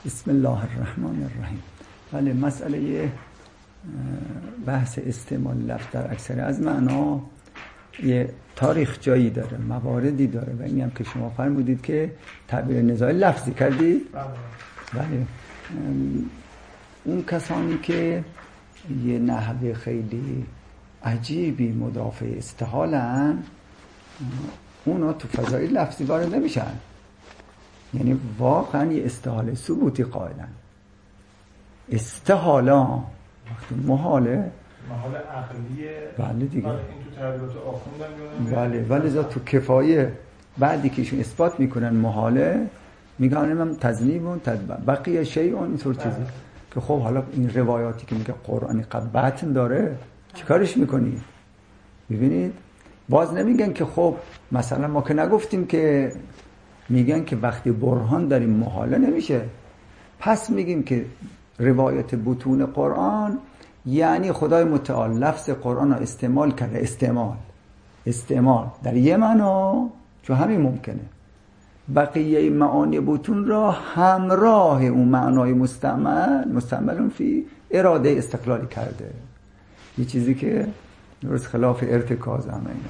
بسم الله الرحمن الرحیم. بله، مسئله بحث استعمال لفظ در اکثر از معنا یه تاریخ جایی داره، مواردی داره و اینی هم که شما فرمودید که تعبیر نزاعی لفظی کردید. بله، اون کسانی که یه نحوه خیلی عجیبی مدافع استحالن، اونا تو فضای لفظی وارد نمیشن، یعنی واقعا یه استحاله ثبوتی قائلن. استحالا وقتی محاله عقلیه. بله دیگه. این تو تعبیرات آخوندن. بله، ولی ذات تو کفایه بعدی که ایشون اثبات میکنن محاله، میگن من تذنیبون بقیه شیء اینطور چیزی که خب حالا این روایاتی که میگه قرآنی قبطن داره چیکارش میکنی؟ ببینید باز نمیگن که خب مثلا ما که نگفتیم که، میگن که وقتی برهان داریم محاله نمیشه، پس میگیم که روایت بطون قرآن یعنی خدای متعال لفظ قرآن رو استعمال کرده، استعمال در یه معنا، چون همین ممکنه بقیه معانی بطون را همراه اون معنای مستعمل فی اراده استقلالی کرده، یه چیزی که درست خلاف ارتکاز همه اینا.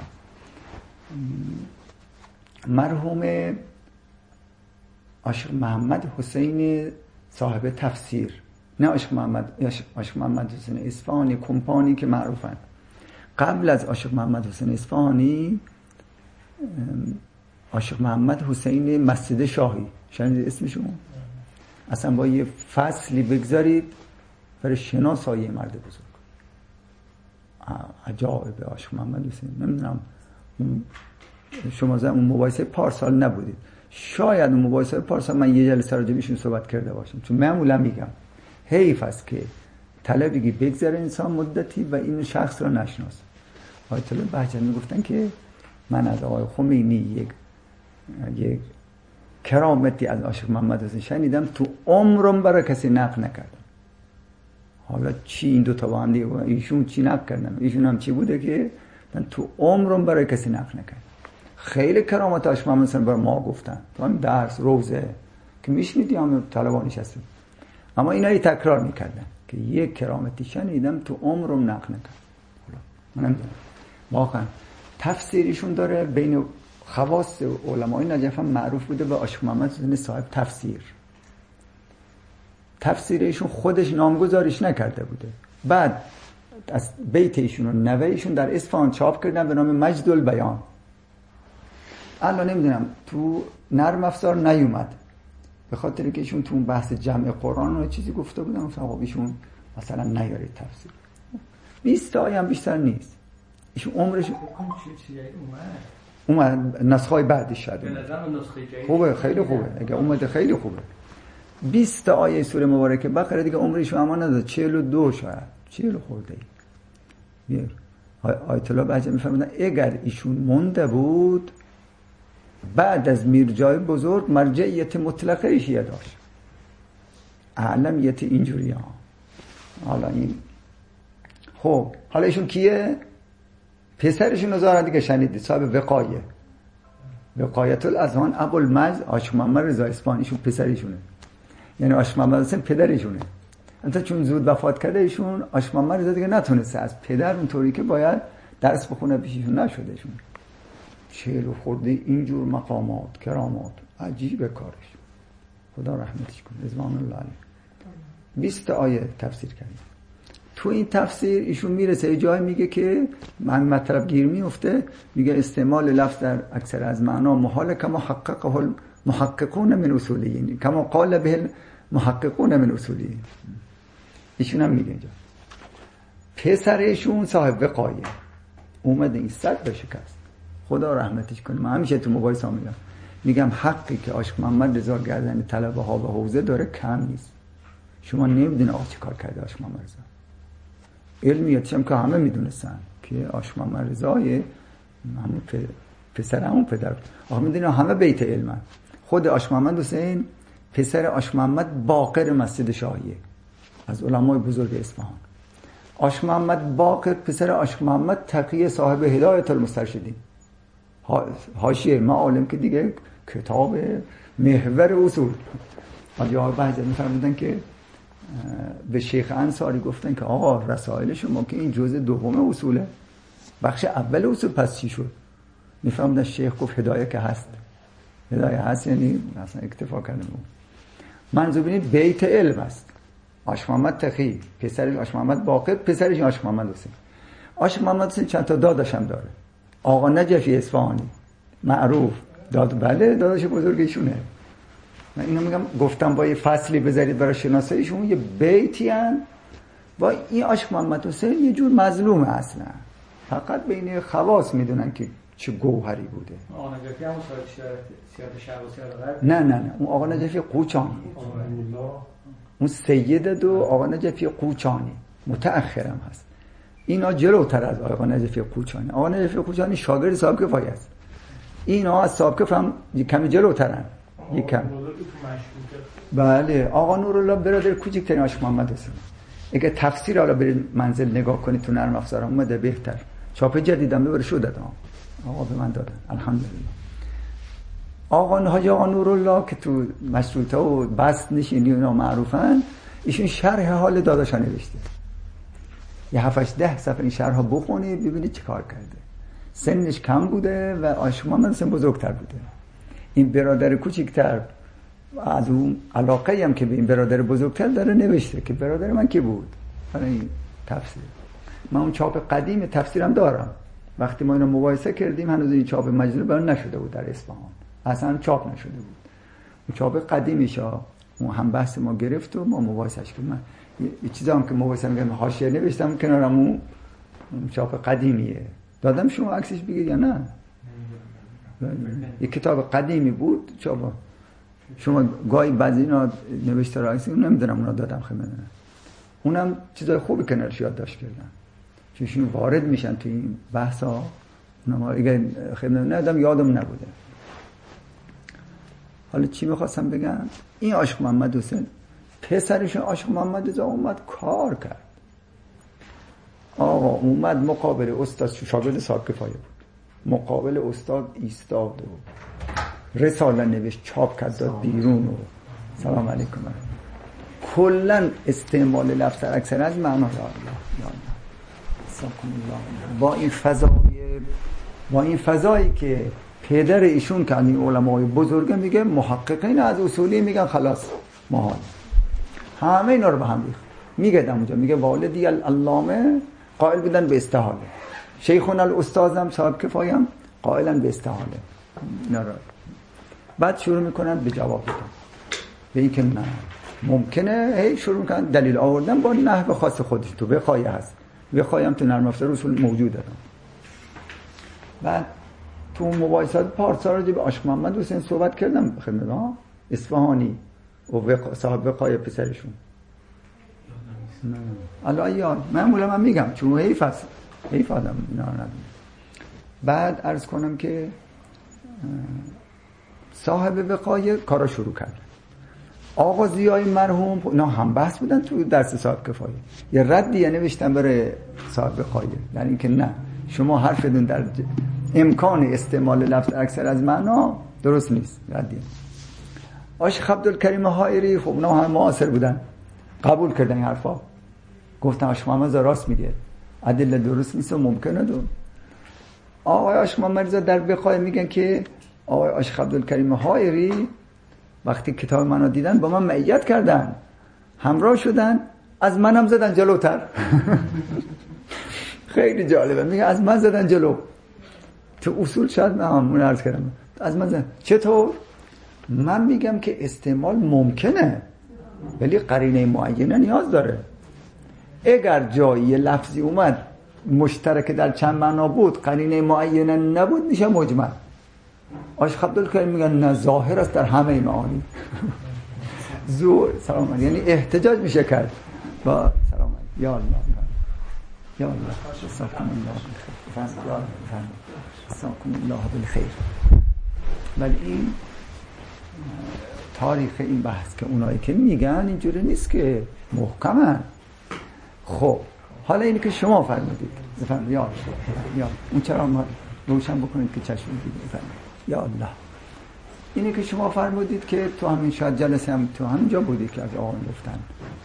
مرحوم عاشق محمد حسین صاحب تفسیر، نه عاشق محمد حسین اصفهانی کمپانی که معروفن، قبل از عاشق محمد حسین اصفهانی عاشق محمد حسین مسجد شاهی، شنیدید اسمشون؟ اصلا با یه فصلی بگذارید برای شناسایی مرد بزرگ. عجایب عاشق محمد حسین. نمیدونم شما اون مباحثه پارسال نبودید، شاید اون مباحثه پارسال من یه جلسه راجع بهشون صحبت کرده باشم، چون معمولا میگم حیف است که طلبی بگذره انسان مدتی و این شخص را نشناسه. آیت الله بهجت میگفتن که من از آقای خمینی یک کرامتی از عاشق محمد حسین شنیدم، تو عمرم برای کسی نقل نکردم. حالا چی این دوتا با هم دیگه، ایشون چی نقل کردن، ایشون هم چی بوده که من تو عمرم برای کسی نقل نکردم. خیلی کرامت عاشق محمد حسین برای ما گفتن تو هم درس روزه که میشنیدی همه طلبانیش هستیم، اما اینا ای تکرار میکردن که یک کرامتی شنیدم تو عمرم نقل نکردم. من نمیدونم واقعا تفسیریشون داره، بین خواص علمای نجف هم معروف بوده به عاشق محمد حسین صاحب تفسیر. تفسیرشون خودش نامگذاریش نکرده بوده، بعد از بیت ایشون و نوه ایشون در اصفهان چاپ کردن به نام مجد البیان. الان نمیدونم تو نرم افزار نیومد، به خاطر که ایشون تو اون بحث جمع قرآن رو چیزی گفته بودن، خب ایشون مثلا نیارید تفسیر. 20 تا آیه هم بیشتر نیست. ایشون عمرش اومد نسخه‌های بعدش شد. خوبه، خیلی خوبه. اگه اومده خیلی خوبه. 20 تا آیه سوره مبارکه بقره دیگه عمرش امان نداد، 42 شاید 40 خورده ای. آیت الله بهجت میفرمودن اگر ایشون مونده بود بعد از میرجای بزرگ مرجعیت مطلقه ایشیه داشت، اعلمیت اینجوری ها. حالا این خب حالا ایشون کیه؟ پسرشون رو زارن دیگه، شنیدید، صاحب وقایت الاذهان ابوالمجد عاشق محمد رضا اصفهانی، ایشون پسرشونه، یعنی عاشق محمد حسین پدرشونه. انتا چون زود وفات کرده ایشون عاشق محمد رضا دیگه نتونسته از پدر اونطوری که باید درس بخونه پیششون نشده، ایشون 40 خورده اینجور مقامات کرامات، عجیب کارش، خدا رحمتش کنه رضوان الله علیه. 20 آیه تفسیر کرد. تو این تفسیر ایشون میرسه جای میگه که من مطلب گیر میفته، میگه استعمال لفظ در اکثر از معنا محال کما حققه المحققون من اصولیین، کما قال به المحققون من اصولیین. ایشون هم میگه اینجا پسرشون صاحب وقایه اومده این صد بشکست، خدا رحمتش کنه. من همیشه تو مباحث میگم حقی که عاشق محمد رضا گردن طلبه ها به حوزه داره کم نیست. شما نمیدونه آقا چه کار کرده عاشق محمد رضا. علمیتش هم که همه میدونستن که عاشق محمد رضای همون پسر همون پدر، آقا میدونه همه بیت علمن. خود عاشق محمد حسین پسر عاشق محمد باقر مسجد شاهیه، از علمای بزرگ اصفهان. عاشق محمد باقر پسر عاشق محمد تقی صاحب هدایت المسترشدین، حاشیه معالم که دیگه کتاب محور اصول حاجی آقای بهجت می‌فرمودن که به شیخ انصاری گفتن که آقا رسائل شما که این جزء دوم اصوله، بخش اول اصول، پس چی شد؟ می‌فرمودن شیخ گفت هدایه که هست. هدایه هست یعنی اصلا اکتفا کردن. منظور ببینید بیت علم است. عاشق محمد تقی، پسرش عاشق محمد باقر، پسرش عاشق محمد حسین. عاشق محمد حسین چند تا داداش هم داره. آقا نجفی اصفهانی معروف داد، بله داداش بزرگ ایشونه. من اینو میگم گفتم با یه فصلی بذارید برای شناساییشون، یه بیتی ان با این عاشق محمد حسین یه جور مظلومه اصلا، فقط بین خواص میدونن که چه گوهری بوده. آقا نجفی هم سیاد شرق و سیاد غرب؟ نه اون آقا نجفی قوچانی، اون سید دو آقا نجفی قوچانی متأخرم هست. اینا جلوتر از آقا نجفی قوچانی. آقا نجفی قوچانی شاگرد صاحب کفایه است. اینا از صاحب کفایه هم کمی جلوترن. یکم. بله آقا نورالله برادر کوچکترین عاشق محمد حسین. اگه تفسیر حالا برید منزل نگاه کنید تو نرم افزار اومده بهتر. چاپ جدیدم ببره شو دادم. آقا به من دادن الحمدلله. آقا حاجی آقا نورالله که تو مشروطه و بست نشینی اینا معروفن، ایشون شرح حال داداشا نوشته. یه 7-10 صفحه این شرح ها بخونید ببینید چه کار کرده. سنش کم بوده و عاشق محمد سن بزرگتر بوده. این برادر کوچکتر از اون علاقه هم که به این برادر بزرگتر داره نوشته که برادر من کی بود. برای این تفسیر من اون چاپ قدیم تفسیرم دارم. وقتی ما اینو مقایسه کردیم هنوز این چاپ مجلس برای نشده بود در اصفهان، اصلا چاپ نشده بود. اون چاپ قدیمیشا اون هم بحث ما گرفت و ما مقایسهش کردیم. من یه چیزا هم که مقایسه می‌کردم حاشیه نوشتم کنارم، اون چاپ قدیمیه. دادم شما عکسش بگید یا نه؟ یک کتاب قدیمی بود چاپ. شما گاهی بعضی اینا نوشته را عکس نمیدونم اونا دادم خدمت. اونم چیزای خوبی کنارش یادداشت کردم. چون وارد میشن تو این بحثا. اونا اگه خدمت ندادم یادم نبوده. حالا چی میخواستم بگم؟ این عاشق محمد حسین پسرشون عاشق محمد رضا اومد کار کرد. آقا اومد مقابل استاد، شاگرد صاحب کفایه بود، مقابل استاد ایستاد و رساله نوشت، چاپ کرد داد بیرون و سلام علیکم. کلا استعمال لفظ اکثر از معنا با این فضایی که پدر ایشون که این علمای بزرگه میگه، محققین از اصولی میگن خلاص محال، همه اینا رو به هم ریخت. میگه در اونجا میگه والدی العلامه قائل بودن به استحاله، شیخون الاستاذم صاحب کفایه هم قائلن به استحاله. اینا رو بعد شروع میکنن به جواب دادن به این که نه ممکنه، هی شروع میکنن دلیل آوردن با نحو خاص خودش. تو بخایه هست، بخایم تو نرم افزار اصول موجود دادن. بعد تو مباحثات پارسا راجع به عاشق محمد حسین صحبت کردم خدمت اصفهانی و صاحب وقایه پسرشون. الان یاد معمولا من میگم چون حیف آدم اینا رو ندونه. بعد عرض کنم که صاحب وقایه کارا شروع کرد. آقا ضیای مرحوم اینا هم بحث بودن تو درس صاحب کفایه. یه ردی نوشتن برای صاحب وقایه، در این که نه شما حرفتون در امکان استعمال لفظ اکثر از معنا درست نیست. ردی عاشق عبدالکریم حائری خب اونا هم معاصر بودن، قبول کردن این حرفا، گفتن عاشق محمد راست میگه، ادله درست نیست و ممکنه. دو آقای عاشق محمد در بخای میگن که آقای عاشق عبدالکریم حائری وقتی کتاب منو دیدن با من معیت کردن، همراه شدن، از منم زدن جلوتر. خیلی جالبه، میگه از من زدن جلو. تو اصول شاید من همون عرض کردم از من زدن. چطور؟ من میگم که استعمال ممکنه ولی قرینه معینه نیاز داره. اگر جایی لفظی اومد مشترک در چند معنا بود، قرینه معینه نبود، میشه مجمل. عاشق عبدالکریم میگن نه ظاهر است در همه معانی. سلام علیکم، یعنی احتجاج میشه کرد با سلام علیکم. یا الله یا الله ساکن الله ساکن الله بالخیر. ولی این تاریخ این بحث که اونایی که میگن اینجوری نیست که محکمن. خب حالا اینی که شما فرمودید یا اون چرا ما روشن بکنید که چشم دیگه فرمودید. یا الله اینه که شما فرمودید که تو همین شاید جلسه هم تو همینجا بودید که از آقایون گفتن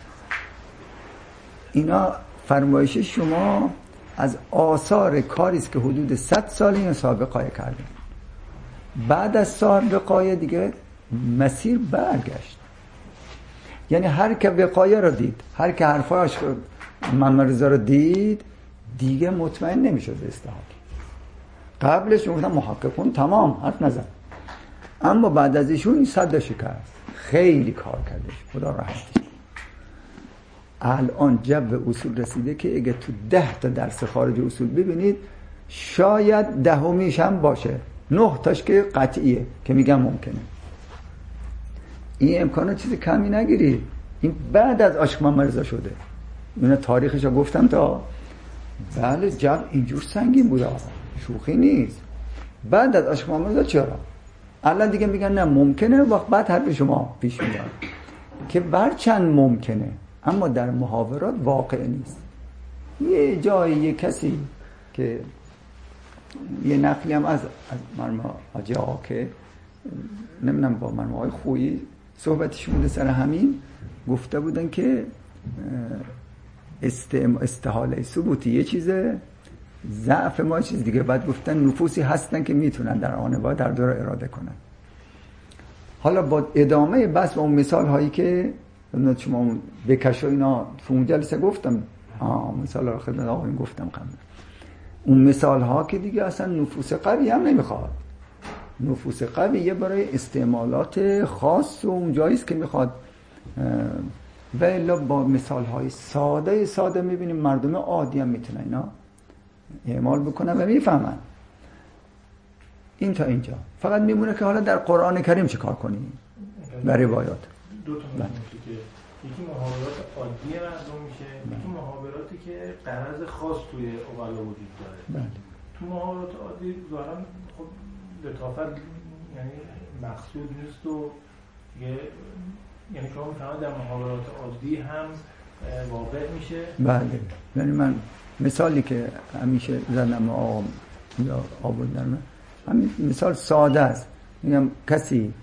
اینا فرمایش شما از آثار کاری است که حدود 100 سال این سابقه کرده. بعد از سابقه دیگه مسیر برگشت. یعنی هر که وقایه رو دید، هر که حرفاش محمد رضا رو دید، دیگه مطمئن نمیشد به استحاله. قبلش میگفتن محققون تمام حرف نزن، اما بعد از ایشون این صد شکست، خیلی کار کردش، خدا راحتش. الان جو اصول رسیده که اگه تو 10 تا درس خارج اصول ببینید شاید 10میش هم باشه، 9 تاش که قطعیه که میگم ممکنه. این امکانات چیز کمی نگیرید. این بعد از عاشق محمد رضا شده. اینا تاریخش رو گفتم تا بله جو اینجور سنگین بوده، شوخی نیست. بعد از عاشق محمد رضا چرا؟ الان دیگه میگن نه ممکنه، وقت بعد حرف شما پیش میاد که برچند ممکنه اما در محاورات واقع نیست. یه جایی یه کسی که یه نقلی هم از مرحوم حاجی آقا که نمیدونم با مرحوم آقای خویی صحبتش بوده سر همین، گفته بودن که استحاله ثبوتی یه چیزه، ضعف ما چیز دیگه. بعد گفتن نفوسی هستن که میتونن در آن وقت در دور اراده کنن. حالا با ادامه بس و اون مثال هایی که شما بکش و اینا تو اون جلسه گفتم، مثال ها خدمت آقایون گفتم قبل، اون مثال ها که دیگه اصلا نفوس قوی هم نمیخواد. نفوس قویه برای استعمالات خاص و اون جاییست که میخواد. و الا با مثال های ساده میبینیم مردم عادی هم میتونن اینا اعمال بکنن و میفهمن. این تا اینجا فقط میمونه که حالا در قرآن کریم چه کار کنیم و روایات. دو تا میشه که یکی محاورات عادی مردم میشه، یکی محاوراتی که غرض خاص توی اقلا وجود داره. تو محاورات عادی ظاهرا خب لطافت یعنی مقصود نیست و یعنی شما میفهمید در محاورات عادی هم واقع میشه. بله، یعنی من مثالی که همیشه زدم یا آوردم، همین مثال ساده است. میگم کسی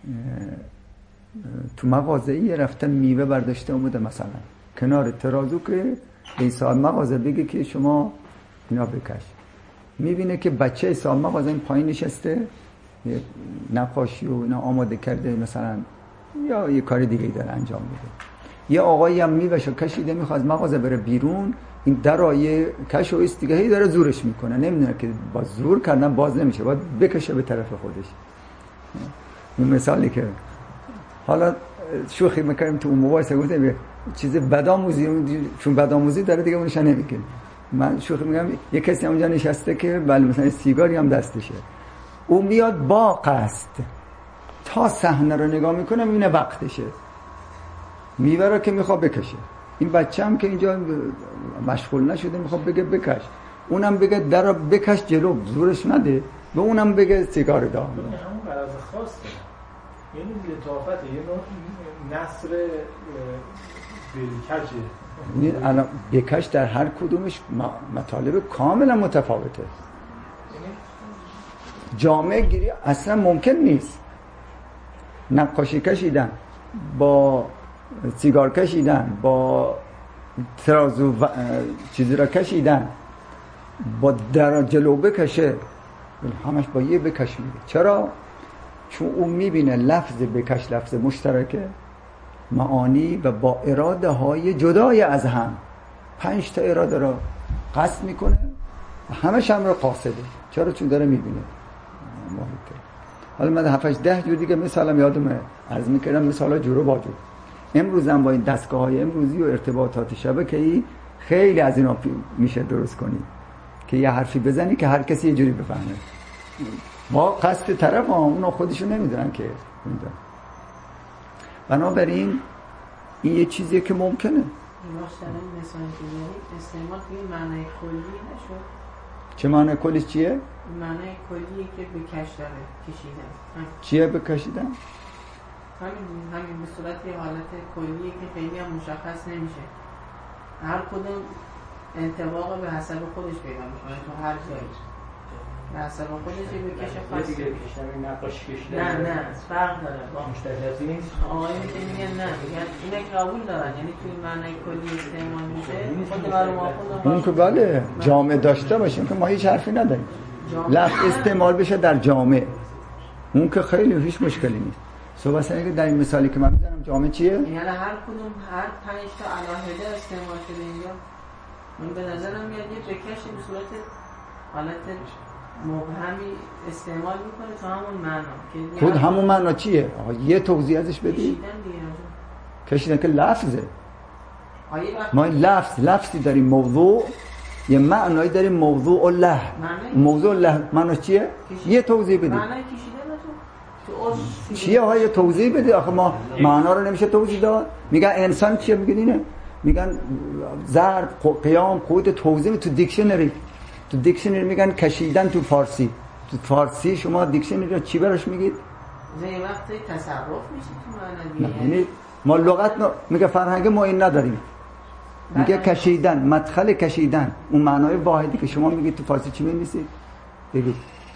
تو مغازه‌ای رفته میوه برداشته اومده مثلا کنار ترازو که به صاحب مغازه بگه که شما اینا بکش، میبینه که بچه صاحب مغازه این پایین نشسته نقاشی و اینا آماده کرده مثلا، یا یه کار دیگه داره انجام میده. یه آقایی هم میوهشو کشیده میخواد از مغازه بره بیرون، این درای کش و ایست دیگه هی داره زورش میکنه، نمیدونه که با زور کردن باز نمیشه، باید بکشه به طرف خودش. این مثالی که حالا شوخی میکنیم تو اون موقع گفتم چیز بدآموزی، چون بدآموزی داره دیگه اونش نمیگه. من شوخی میگم یه کسی اونجا نشسته که بله مثلا سیگاری هم دستشه، اون میاد با قصد تا صحنه رو نگاه میکنه میبینه وقتشه، میوه رو که میخواد بکشه. این بچه هم که اینجا مشغول نشده میخواد بگه بکش، اونم بگه در رو بکش جلو، زورش نده، به اونم بگه سیگار دا. همون غرض خاصه، یعنی لطافته، یه نوع نصر بلکشه. این الان بکش در هر کدومش مطالب کاملا متفاوته. جامعه گیری اصلا ممکن نیست. نقاشی کشیدن با سیگار کشیدن با ترازو چیزی را کشیدن با در جلو بکشه، همش با یه بکش میگه. چرا؟ چون اون میبینه لفظ بکش لفظ مشترکه، معانی و با اراده های جدای از هم 5 تا اراده را قصد میکنه و همش هم را قاصده. چرا؟ چون داره میبینه. حالا من 7-10 جور دیگه مثالم یادمه عرض میکردم، مثالا جورو با جور. امروز هم با این دستگاه‌های امروزی و ارتباطات شبکه‌ای خیلی از اینا میشه درست کنی که یه حرفی بزنی که هر کسی یه جوری بفهمه. ما قصد طرف اونا خودشون نمیدونن که میدونن. بنابراین این یه چیزیه که ممکنه. مثلا مثلا استعمال به معنی کلی نشد. چه معنی کلیش چیه؟ معنی کلیه که بکش داره کشیدن. چیه بکشیدن؟ همین به صورت یه حالت کلیه که خیلی هم مشخص نمیشه. هر کدوم انطباق به حسب خودش پیدا میکنه تو هر جایی. اصلا خودش یه بکش خاصی کشتن نقاشی کشیدن نه فرق داره با مشترکاتی نیست. آقایون که میگن نه میگن اینا قبول دارن، یعنی توی معنی کلی استعمال میشه خود معلوم خودم اون که بله جامعه داشته باشیم که ما هیچ حرفی نداریم، لفظ استعمال بشه در جامعه اون که خیلی هیچ مشکلی نیست. صحبت اینه که در این مثالی که من میزنم جامعه چیه؟ یعنی هر کدوم هر 5 تا علاهده استعمال شده اینجا من به نظرم میاد یه بکش به صورت حالت مبهمی استعمال میکنه تا همون معنا که خود همون معنا چیه؟ آقا یه توضیح ازش بدی؟ کشیدن که لفظه. ما لفظی داریم، موضوع یه معنایی داریم، موضوع الله. موضوع الله معناش چیه؟ یه توضیح بدی. معنای کشیدن تو چیه ها؟ یه توضیح بدی. آخه ما معنا رو نمیشه توضیح داد. میگن انسان چیه؟ میگن اینه، میگن ضرب، قیام، قوت، توضیح. تو دیکشنری میگن کشیدن. تو فارسی شما دیکشنری رو چی براش میگید؟ یه وقتی تصرف میشه تو معنی. یعنی ما لغت میگه فرهنگ ما این نداریم، میگه کشیدن، مدخل کشیدن، اون معنای واحدی که شما میگید تو فارسی چی می‌نویسید؟ بگید.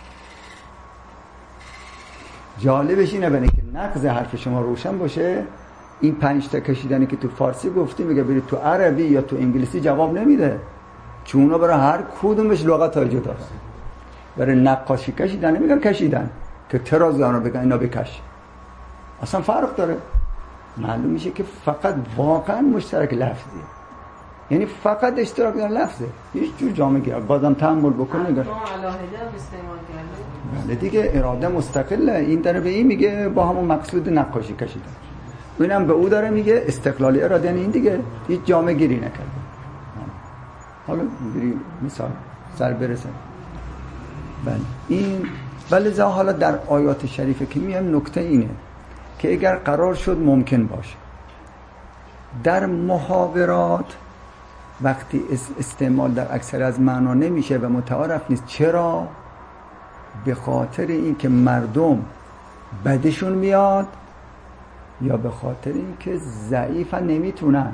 جالبش اینه برای که نقض حرف شما روشن باشه، این 5 تا کشیدنی که تو فارسی گفتی میگه برید تو عربی یا تو انگلیسی جواب نمیده، چون اونا برای هر کدومش لغت‌های جدا هست. برای نقاشی کشیدن میگن کشیدن که ترازو رو بگن اینا بکش، اصلا فرق داره. معلوم میشه که فقط واقعا مشترک لفظیه، یعنی فقط اشتراک در لفظه، هیچ جور جامعه گیر. بازم تأمل بکنید. علاهده استعمال کرده. بله دیگه اراده مستقله. این داره به این میگه با همون مقصود نقاشی کشیدن، اینم به او داره میگه استقلالی اراده. یعنی این دیگه هیچ جامعه گیری نکرده. حالا مثال سر برسه. بله این ولی حالا در آیات شریفه که میام نکته اینه که اگر قرار شد ممکن باشه در محاورات وقتی استعمال در اکثر از معنا نمیشه و متعارف نیست. چرا؟ به خاطر این که مردم بدشون میاد یا به خاطر این که ضعیفن نمیتونن،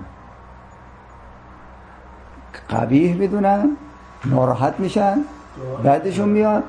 قبیح میدونن، ناراحت میشن، بدشون میاد.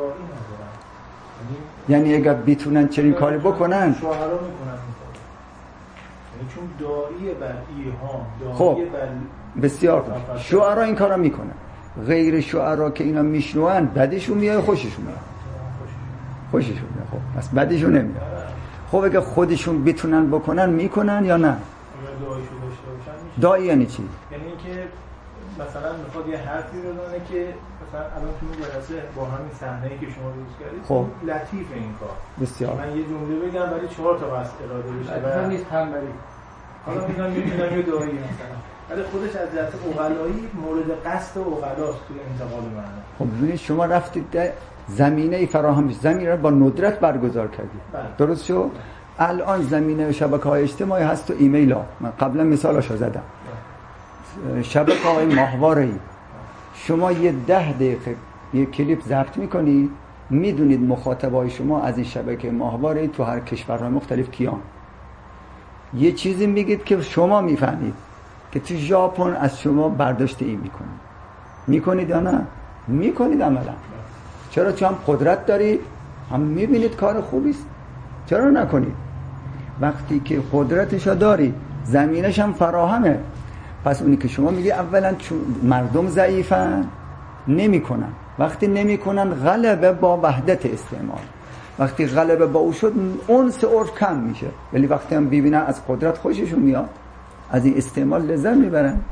یعنی اگر بیتونن چنین کاری بکنن شعرا میکنن، یعنی چون داعی بر ایهام، خب داعی بر بسیار خوب، شعرا این کارا میکنن. غیر شعرا که اینا میشنون بدشون میاد، خوششون میاد. خب پس بدشون نمیاد. خب اگه خودشون بتونن بکنن میکنن یا نه؟ داعی یعنی چی؟ یعنی اینکه مثلا میخواد یه حرفی بزنه که مثلا الان تو جلسه با همین صحنه‌ای که شما درست کردید خب لطیف این کار بسیار. من یه جمله بگم ولی 4 تا بس اراده بشه و نیست تنبلی. حالا میگم یه داعی مثلا ولی خودش از جهت عقلایی مورد قصد عقلاست توی انتقال معنی. خب ببینید شما رفتید زمینه فراهم بشه، زمینه رو با ندرت برگزار کردید. درست شد؟ الان زمینه شبکه‌های اجتماعی هست و ایمیل ها. من قبلا مثالاشو زدم. شبکه‌های ماهواره‌ای شما یه 10 دقیقه یه کلیپ ضبط می‌کنید، میدونید مخاطبای شما از این شبکه ماهواره‌ای تو هر کشورهای مختلف کیان. یه چیزی میگید که شما میفهمید که تو ژاپن از شما برداشت این میکنید یا نه؟ میکنید عملا. چرا؟ چون هم قدرت دارید، هم میبینید کار خوبی است. چرا نکنید؟ وقتی که قدرتشو داری، زمینش هم فراهمه. پس اونی که شما میگی اولا چون مردم ضعیفن نمیکنن، وقتی نمیکنن غلبه با وحدت استعمال، وقتی غلبه با او شد انس عرف کم میشه، ولی وقتی هم ببینن از قدرت خوششون میاد از این استعمال لذت میبرن. این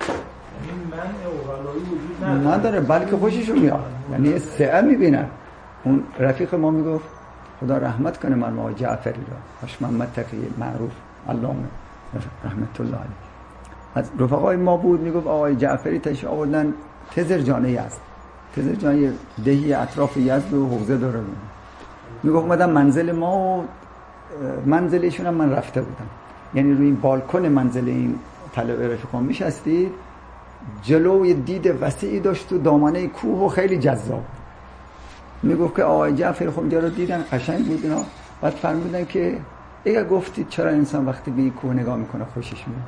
منع وجود نداره بلکه خوششون میاد، یعنی سعه میبینن. اون رفیق ما میگفت خدا رحمت کنه مرحوم آقای جعفری را، باش محمد تقی معروف علامه رحمت الله علیه، از رفقای ما بود. میگفت آقای جعفری تش آوردن تزرجانه یزد. تزرجانه دهی اطراف یزد و حوزه داره. میگفت اومدن منزل ما و منزلشون هم من رفته بودم، یعنی روی این بالکن منزل این طلبه رفیقان میشستید، جلوی دید وسیعی داشت و دامنه کوه و خیلی جذاب. میگفت که آقای جعفری خب اینجا رو دیدن قشنگ بود اینا، بعد فرمودن که اگه گفتید چرا انسان وقتی به این کوه نگاه میکنه خوشش میاد،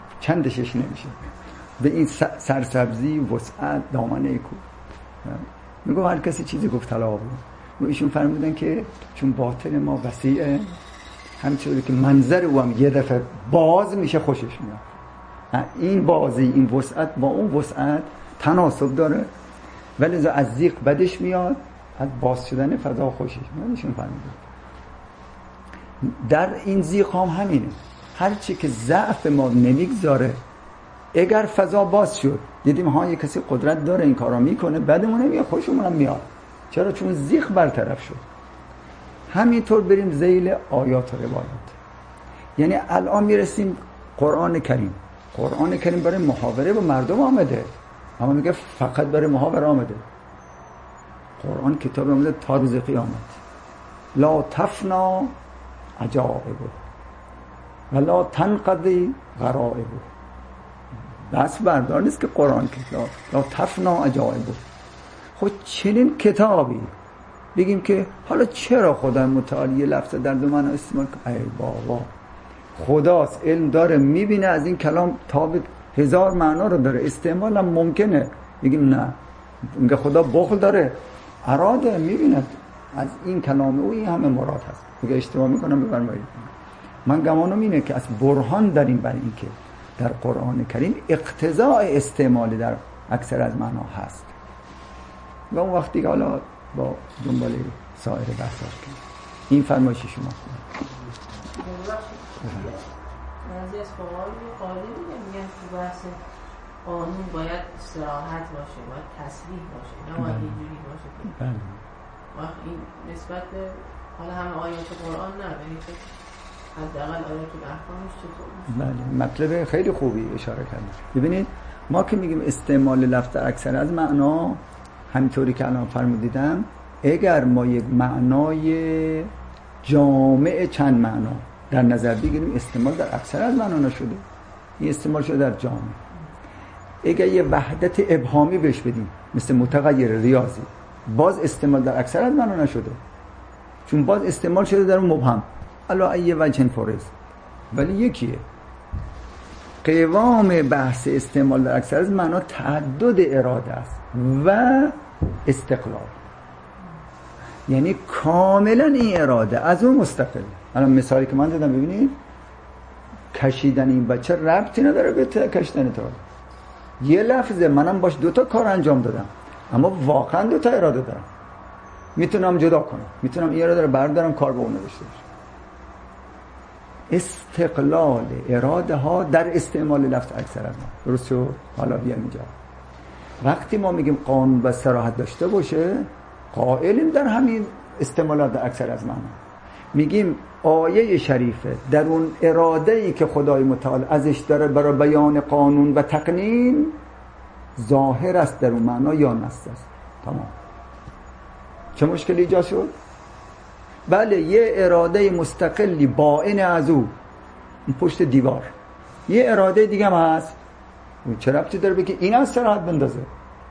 چندشش نمیشه به این سرسبزی وسعت دامنه کوه. میگه هر کسی چیزی گفت طلا بود. و ایشون فرمودن که چون باطن ما وسیعه، همینطوری که منظر او هم یه دفعه باز میشه خوشش میاد. این بازی، این وسعت با اون وسعت تناسب داره، ولی از ضیق بدش میاد، از باز شدن فضا خوشش میاد. ایشون فرمودن در این ضیق هم همینه، هرچی که ضعف ما نمیگذاره، اگر فضا باز شد دیدیم ها یه کسی قدرت داره این کارا میکنه، بعدمون نمیاد، خوشمون هم میاد. چرا؟ چون ضیق برطرف شد. همینطور بریم ذیل آیات و روایات. یعنی الان میرسیم قرآن کریم. قرآن کریم برای محاوره با مردم آمده، اما میگه فقط برای محاوره آمده. قرآن کتاب آمده تا روز قیامت. لا تفنا عجائبه ولا تنقضی غرائبه. دست بردار نیست که قرآن کتاب لا تفنا عجائبه. خود چنین کتابی بگیم که حالا چرا خدا متعال یه لفظ در دو معنا استعمال کنه؟ ای بابا، خداست، علم داره، میبینه از این کلام تا به 1000 معنا رو داره، استعمال هم ممکنه. بگیم نه، میگه خدا بخل داره، اراده، میبینه از این کلام او این همه مراد هست. میگه اشتباه میکنم بفرمایید. من گمانم اینه که از برهان داریم بر این که در قرآن کریم اقتضاء استعمالی در اکثر از معنا هست و اون وقتی که حالا با دنبال سایر بحث کنیم. این فرمایش شما. بعضی از فقهای قاعده میگن تو بحث قانون باید صراحت باشه، باید تصریح باشه، نه باید اینجوری باشه. بله. وقت این نسبت به حالا همه آیات قرآن نه، یعنی که حداقل آیات الاحکامش چطور؟ بله، مطلب خیلی خوبی اشاره کردید. ببینید ما که میگیم استعمال لفظ اکثر از معنا، همینطوری که الان فرمودیدم، اگر ما یک معنای جامع چند معنا در نظر بگیریم، استعمال در اکثر از معنا نشده، این استعمال شده در جامع. اگر یه وحدت ابهامی بهش بدیم مثل متغیر ریاضی، باز استعمال در اکثر از معنا نشده، چون باز استعمال شده در اون مبهم الا ای وجه فرض، ولی یکیه. قوام بحث استعمال در اکثر از معنا تعدد اراده است و استقلال، یعنی کاملا این اراده از اون مستقل. الان مثالی که من دادم ببینید، کشیدن این بچه ربطی نداره به کشیدن تو. یه لفظه، منم باش 2 تا کار انجام دادم، اما واقعا 2 تا اراده دارم، میتونم جدا کنم، میتونم این اراده رو بردارم کار به اون داشته باشم. استقلال اراده ها در استعمال لفظ اکثر از ما. درست شد؟ حالا بیایم اینجا. وقتی ما میگیم قانون و صراحت داشته باشه، قائلیم در همین استعمالات در اکثر از معنا. میگیم آیه شریفه در اون اراده‌ای که خدای متعال ازش داره برای بیان قانون و تقنین، ظاهر است در اون معنا یا نص است. تمام. چه مشکلی ایجاد شد؟ بله، یه اراده مستقلی باین از او پشت دیوار، یه اراده دیگه هم هست، چه ربطی داره بگه این از صراحت بندازه؟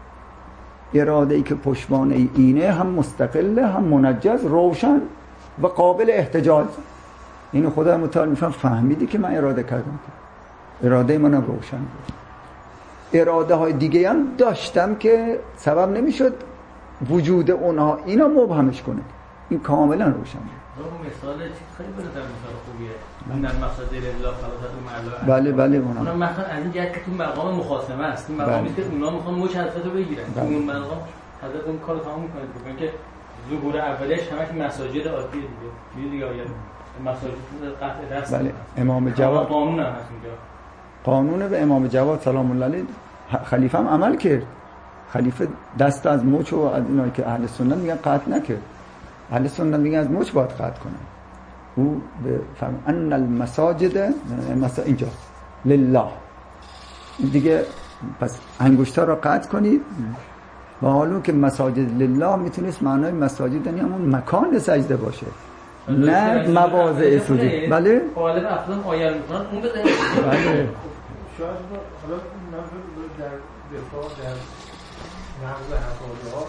اراده ای که پشتوانه اینه هم مستقله، هم منجز، روشن و قابل احتجاج. اینو خدا متعال میفهم فهمیدی که من اراده کردم، اراده منم روشن بود. اراده های دیگه هم داشتم که سبب نمیشد وجود اونها اینا مبهمش کنه، این کاملا روشن بود. اون مثال خیلی بهتر، مثال خوبیه. اون در مقصد الله خلاصت اون معلا. بله اونم مثلا از این جهت که تو مقام مخاصمه است، این مقامی که اونا میخوان مچ حضرتو بگیرن، اون مقام حضرت اون کارو تمام میکنه، بگن که ظهور اولش همش مساجد عادیه دیگه آیه مساجد قطع دست. بله، امام جواد قانون هم هست اینجا، قانون به امام جواد سلام الله علیه خلیفه هم عمل کرد. خلیفه دست از مچ و از اینایی که اهل سنت میگن قطع نکرد، اهل سنت میگن از مچ باید قطع کنن. او به فرمان ان المساجد مثلا اینجا لله دیگه، پس انگشتا رو قطع کنید. و حالا که مساجد لله میتونست معنای مساجد یعنی همون مکان سجده باشه، نه مواضع سجود. بله غالب افضل آیه میکنن اون بده. بله شاید حالا من در دفاع در نقض حقایق‌ها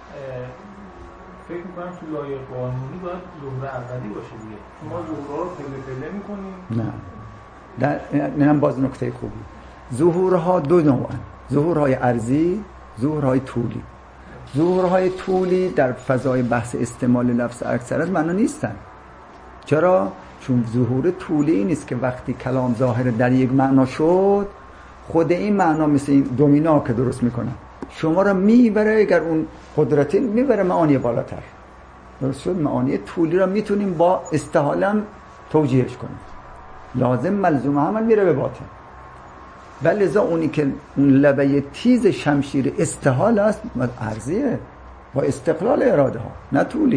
فکر میکنم تو لایه قانونی باید ظهور اولی باشه دیگه. ما ظهورها رو پله پله میکنیم. نه هم باز نکته خوبی. ظهورها 2 نوعن، ظهورهای ارضی، ظهورهای طولی. ظهورهای طولی در فضای بحث استعمال لفظ اکثرت معنا نیستن. چرا؟ چون ظهور طولی نیست که وقتی کلام ظاهر در یک معنا شد، خود این معنا مثل این دومینا که درست میکنه شما را میبره، اگر اون قدرتی میبره معانی بالاتر. درست شد؟ معانی طولی را میتونیم با استحاله توجیهش کنیم. لازم ملزوم عمل میره به باطن. ولی لذا اونی که اون لبه تیز شمشیر استحال است ارزیه با استقلال اراده ها، نه طولی.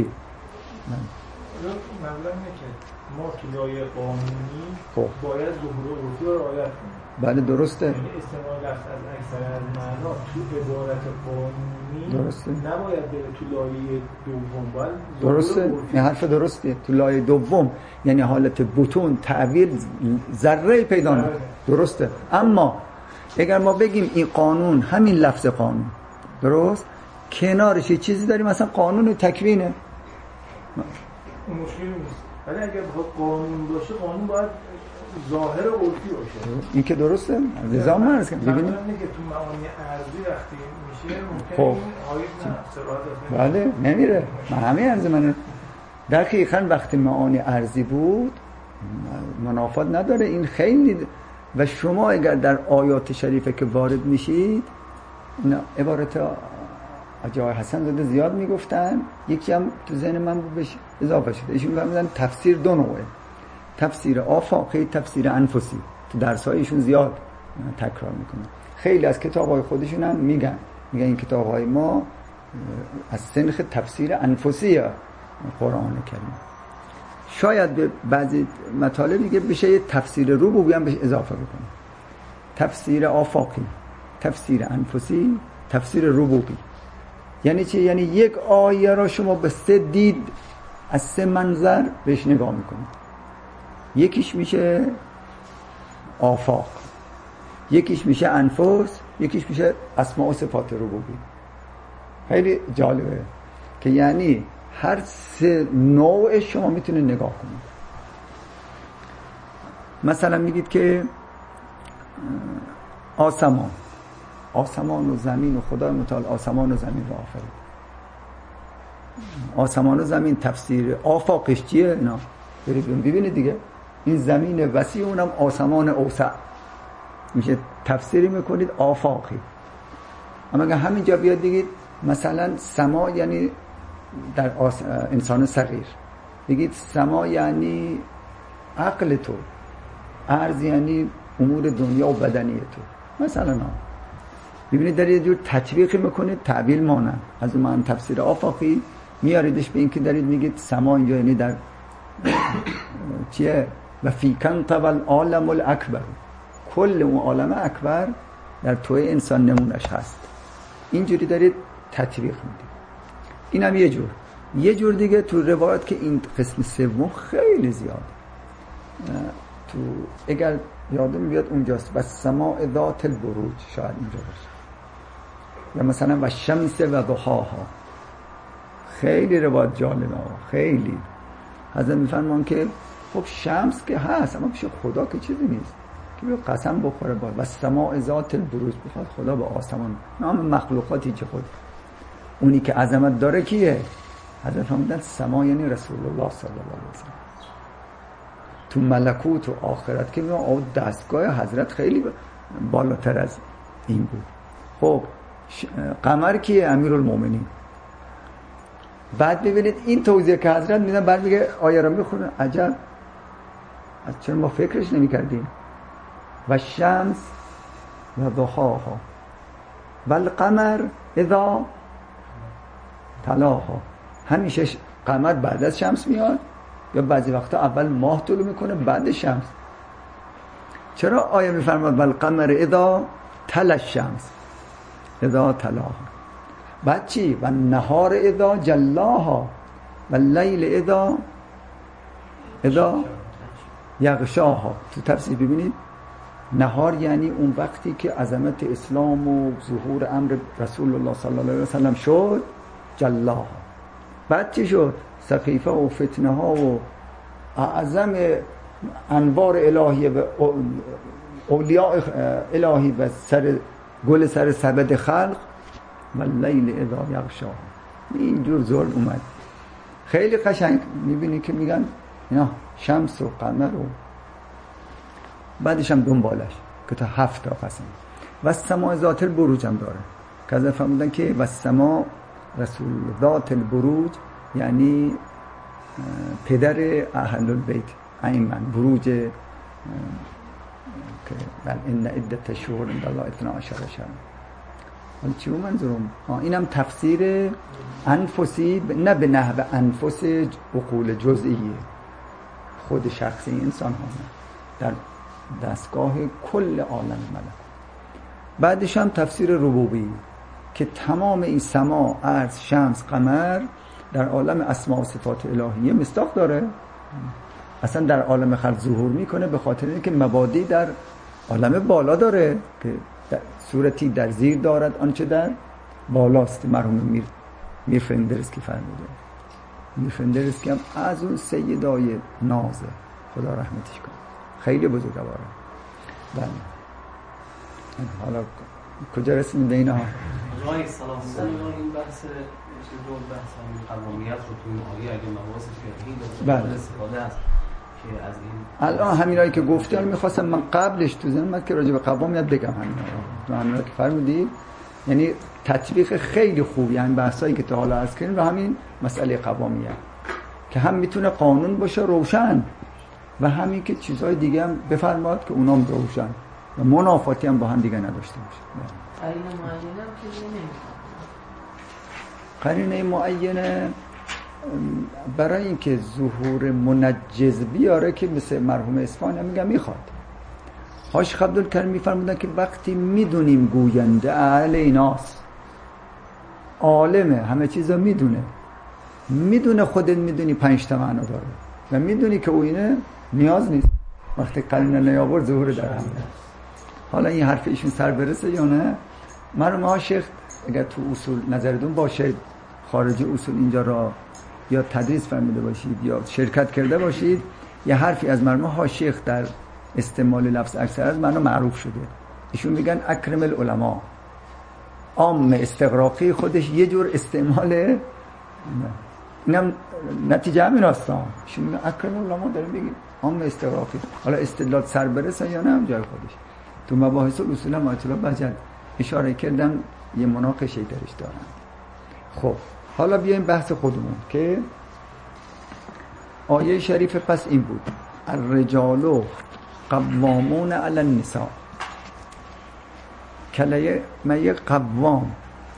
معمولا اینه که ما تو لایه قانونی باید ظهور عرفی رو رعایت کنیم. بله درسته. یعنی استعمال لفظ از اکثر از معنا تو عبارت قانونی درسته. نباید بره تو لایه دوم، باید درسته. این حرف درسته. تو لایه دوم یعنی حالت بطون تعبیر ذره پیدا نکنه. درسته. اما اگر ما بگیم این قانون همین لفظ قانون درست، کنارش یه چیزی داریم مثلا قانون تکوینه، اون مشکلی نیست. ولی اگر بخواد قانون باشه، قانون باید ظاهر عرفی باشه. این که درسته. نظام هست که ببینید که تو معانی ارضی وقتی میشه ممکنه این آیه بله نمیره. من همین عرض منه دقیقاً وقتی معانی ارضی بود منافات نداره. این خیلی و شما اگر در آیات شریفه که وارد میشید، نه عبارت آقای حسن زاده زیاد میگفتن، یکی هم تو ذهن من بهش اضافه شده. ایشون میگن تفسیر دو نوعه، تفسیر آفاقی، تفسیر انفسی. تو درس‌هایشون زیاد تکرار میکنن. خیلی از کتاب‌های خودشون هم میگن این کتاب‌های ما از سنخ تفسیر انفسی قرآن کریم. شاید به بعضی مطالب دیگه بشه یه تفسیر ربوبی هم بهش اضافه بکنه. تفسیر آفاقی، تفسیر انفسی، تفسیر ربوبی. یعنی چی؟ یعنی یک آیه را شما به سه دید از سه منظر بهش نگاه میکنید. یکیش میشه آفاق، یکیش میشه انفس، یکیش میشه اسماء و صفات ربوبی. خیلی جالبه که یعنی هر سه نوع شما میتونید نگاه کنید. مثلا میگید که آسمان و زمین و خدای متعال آسمان و زمین رو آفرید. آسمان و زمین تفسیر آفاقش چیه؟ اینا برید ببینید دیگه. این زمین وسیع، اونم آسمان اوسع، میشه تفسیری میکنید آفاقی. اما اگه همینجا بیاد بگید مثلا سما یعنی در انسان صغیر، بگید سما یعنی عقل تو، ارض یعنی امور دنیا و بدنی تو مثلا. ببینید در یه جور تطبیق میکنید، تعبیل مانند از اون من تفسیر آفاقی میاریدش به این که دارید میگید سما اینجا یعنی در چیه؟ و فیکن طول عالم الاکبر، کل اون عالم اکبر در توی انسان نمونش هست. اینجوری دارید تطبیق میدید. این هم یه جور دیگه تو روایت که این قسم سوم خیلی زیاد تو اگر یادم بیاد اونجاست و سماع ذات البروج، شاید اینجا باشه، یا مثلا و شمس و ضحاها. خیلی روایت جالبه خیلی. حضرت میفرمان که خب شمس که هست اما پیش خدا که چیزی نیست که بیا قسم بخوره با و سماع ذات البروج، بخواد خدا به آسمان نام مخلوقاتی چه خود اونی که عظمت داره کیه؟ حضرت فرمودن سما یعنی رسول الله صلی الله علیه و سلم. تو ملکوت و آخرت که میگم دستگاه حضرت خیلی بالاتر از این بود. خب قمر کیه؟ امیرالمومنین. بعد ببینید این توضیح که حضرت میدن، بعد میگه آیه رو میخونه عجب از چرا ما فکرش نمی‌کردیم. و شمس و ضحاها و القمر اذا تلاها. همیشه قمر بعد از شمس میاد یا بعضی وقتا اول ماه طلوع میکنه بعد شمس. چرا آیه میفرماد و القمر اذا تلا الشمس اذا تلاها؟ بعد چی؟ و النهار اذا جلاها و اللیل اذا یغشاها. تو تفسیر ببینید نهار یعنی اون وقتی که عظمت اسلام و ظهور امر رسول الله صلی الله علیه و سلم شد، جلاها. بعد چی شد؟ سقیفه و فتنه ها و اعظم انوار الهی و اولیاء الهی و سر گل سر سبد خلق واللیل اذا یغشا. اینجور ظلم اومد خیلی قشنگ میبینی که میگن اینا شمس و قمر و بعدش هم دنبالش که تا 7 تا قسم و سماع ذات البروج هم داره که از فرمودن که و سماع رسول ذات البروج یعنی پدر اهل البیت ایمن بروج که ان عدت الشهور عند الله 12 شهر. حالا چی رو منظورم؟ اینم تفسیر انفسی نه به نحو انفس عقول جزئیه خود شخصی انسان ها در دستگاه کل عالم ملک. بعدش هم تفسیر ربوبی که تمام این سما، ارض، شمس، قمر در عالم اسماء و صفات الهیه مصداق داره. اصلا در عالم خلق ظهور میکنه به خاطر اینکه مبادی در عالم بالا داره که صورتی در زیر دارد آنچه در بالاست. مرحوم میر فندرسکی فرموده. میر فندرسکی هم از اون سیدای نازه، خدا رحمتش کنه، خیلی بزرگواره. بله حالا کجا رسیدیم به اینا؟ آقای سلام این بحث دور بحث قوامیت رو توی آیه اگه مواز فقهی داره استفاده است که از این الان همینایی که گفتم می‌خواستم من قبلش تو ذهنم که راجع به قوامیت بگم همینایی که فرمودید، یعنی تطبیق خیلی خوب، یعنی بحثایی که تا حالا عرض کردیم و همین مسئله قوامیت که هم میتونه قانون باشه روشن و همین که چیزهای دیگه هم بفرماد که اونام روشن و منافاتی هم با هم دیگه نداشته باشه. قرینه معینه برای اینکه ظهور منجز بیاره که مثل مرحوم اصفهانی میگم میخواد. حاج عبدالکریم میفرمودن که وقتی میدونیم گوینده اهل ایناست، عالمه، همه چیزا میدونه خودت میدونی 5 تا معنا داره و میدونی که او اینه نیاز نیست. وقتی قرینه نیاورد ظهور در هم. حالا این حرف ایشون سر برسه یا نه؟ مرحوم عاشق اگر تو اصول نظرتون باشه خارج اصول اینجا را یا تدریس فرموده باشید یا شرکت کرده باشید، یه حرفی از مرحوم عاشق در استعمال لفظ اکثر از معنا معروف شده. ایشون میگن اکرم العلماء. عام استغراقی خودش یه جور استعماله، اینم نتیجه همین هستم. ایشون میگن اکرم العلماء داره میگه عام استغراقی. حالا استدلال سر برسه یا نه هم جای خودش. تو مباحث اصول آیت الله بهجت اشاره کردم یه مناقشه درش دارن. خب حالا بیایم بحث خودمون که آیه شریف پس این بود الرجال قوامون علی النساء. کلمه قوام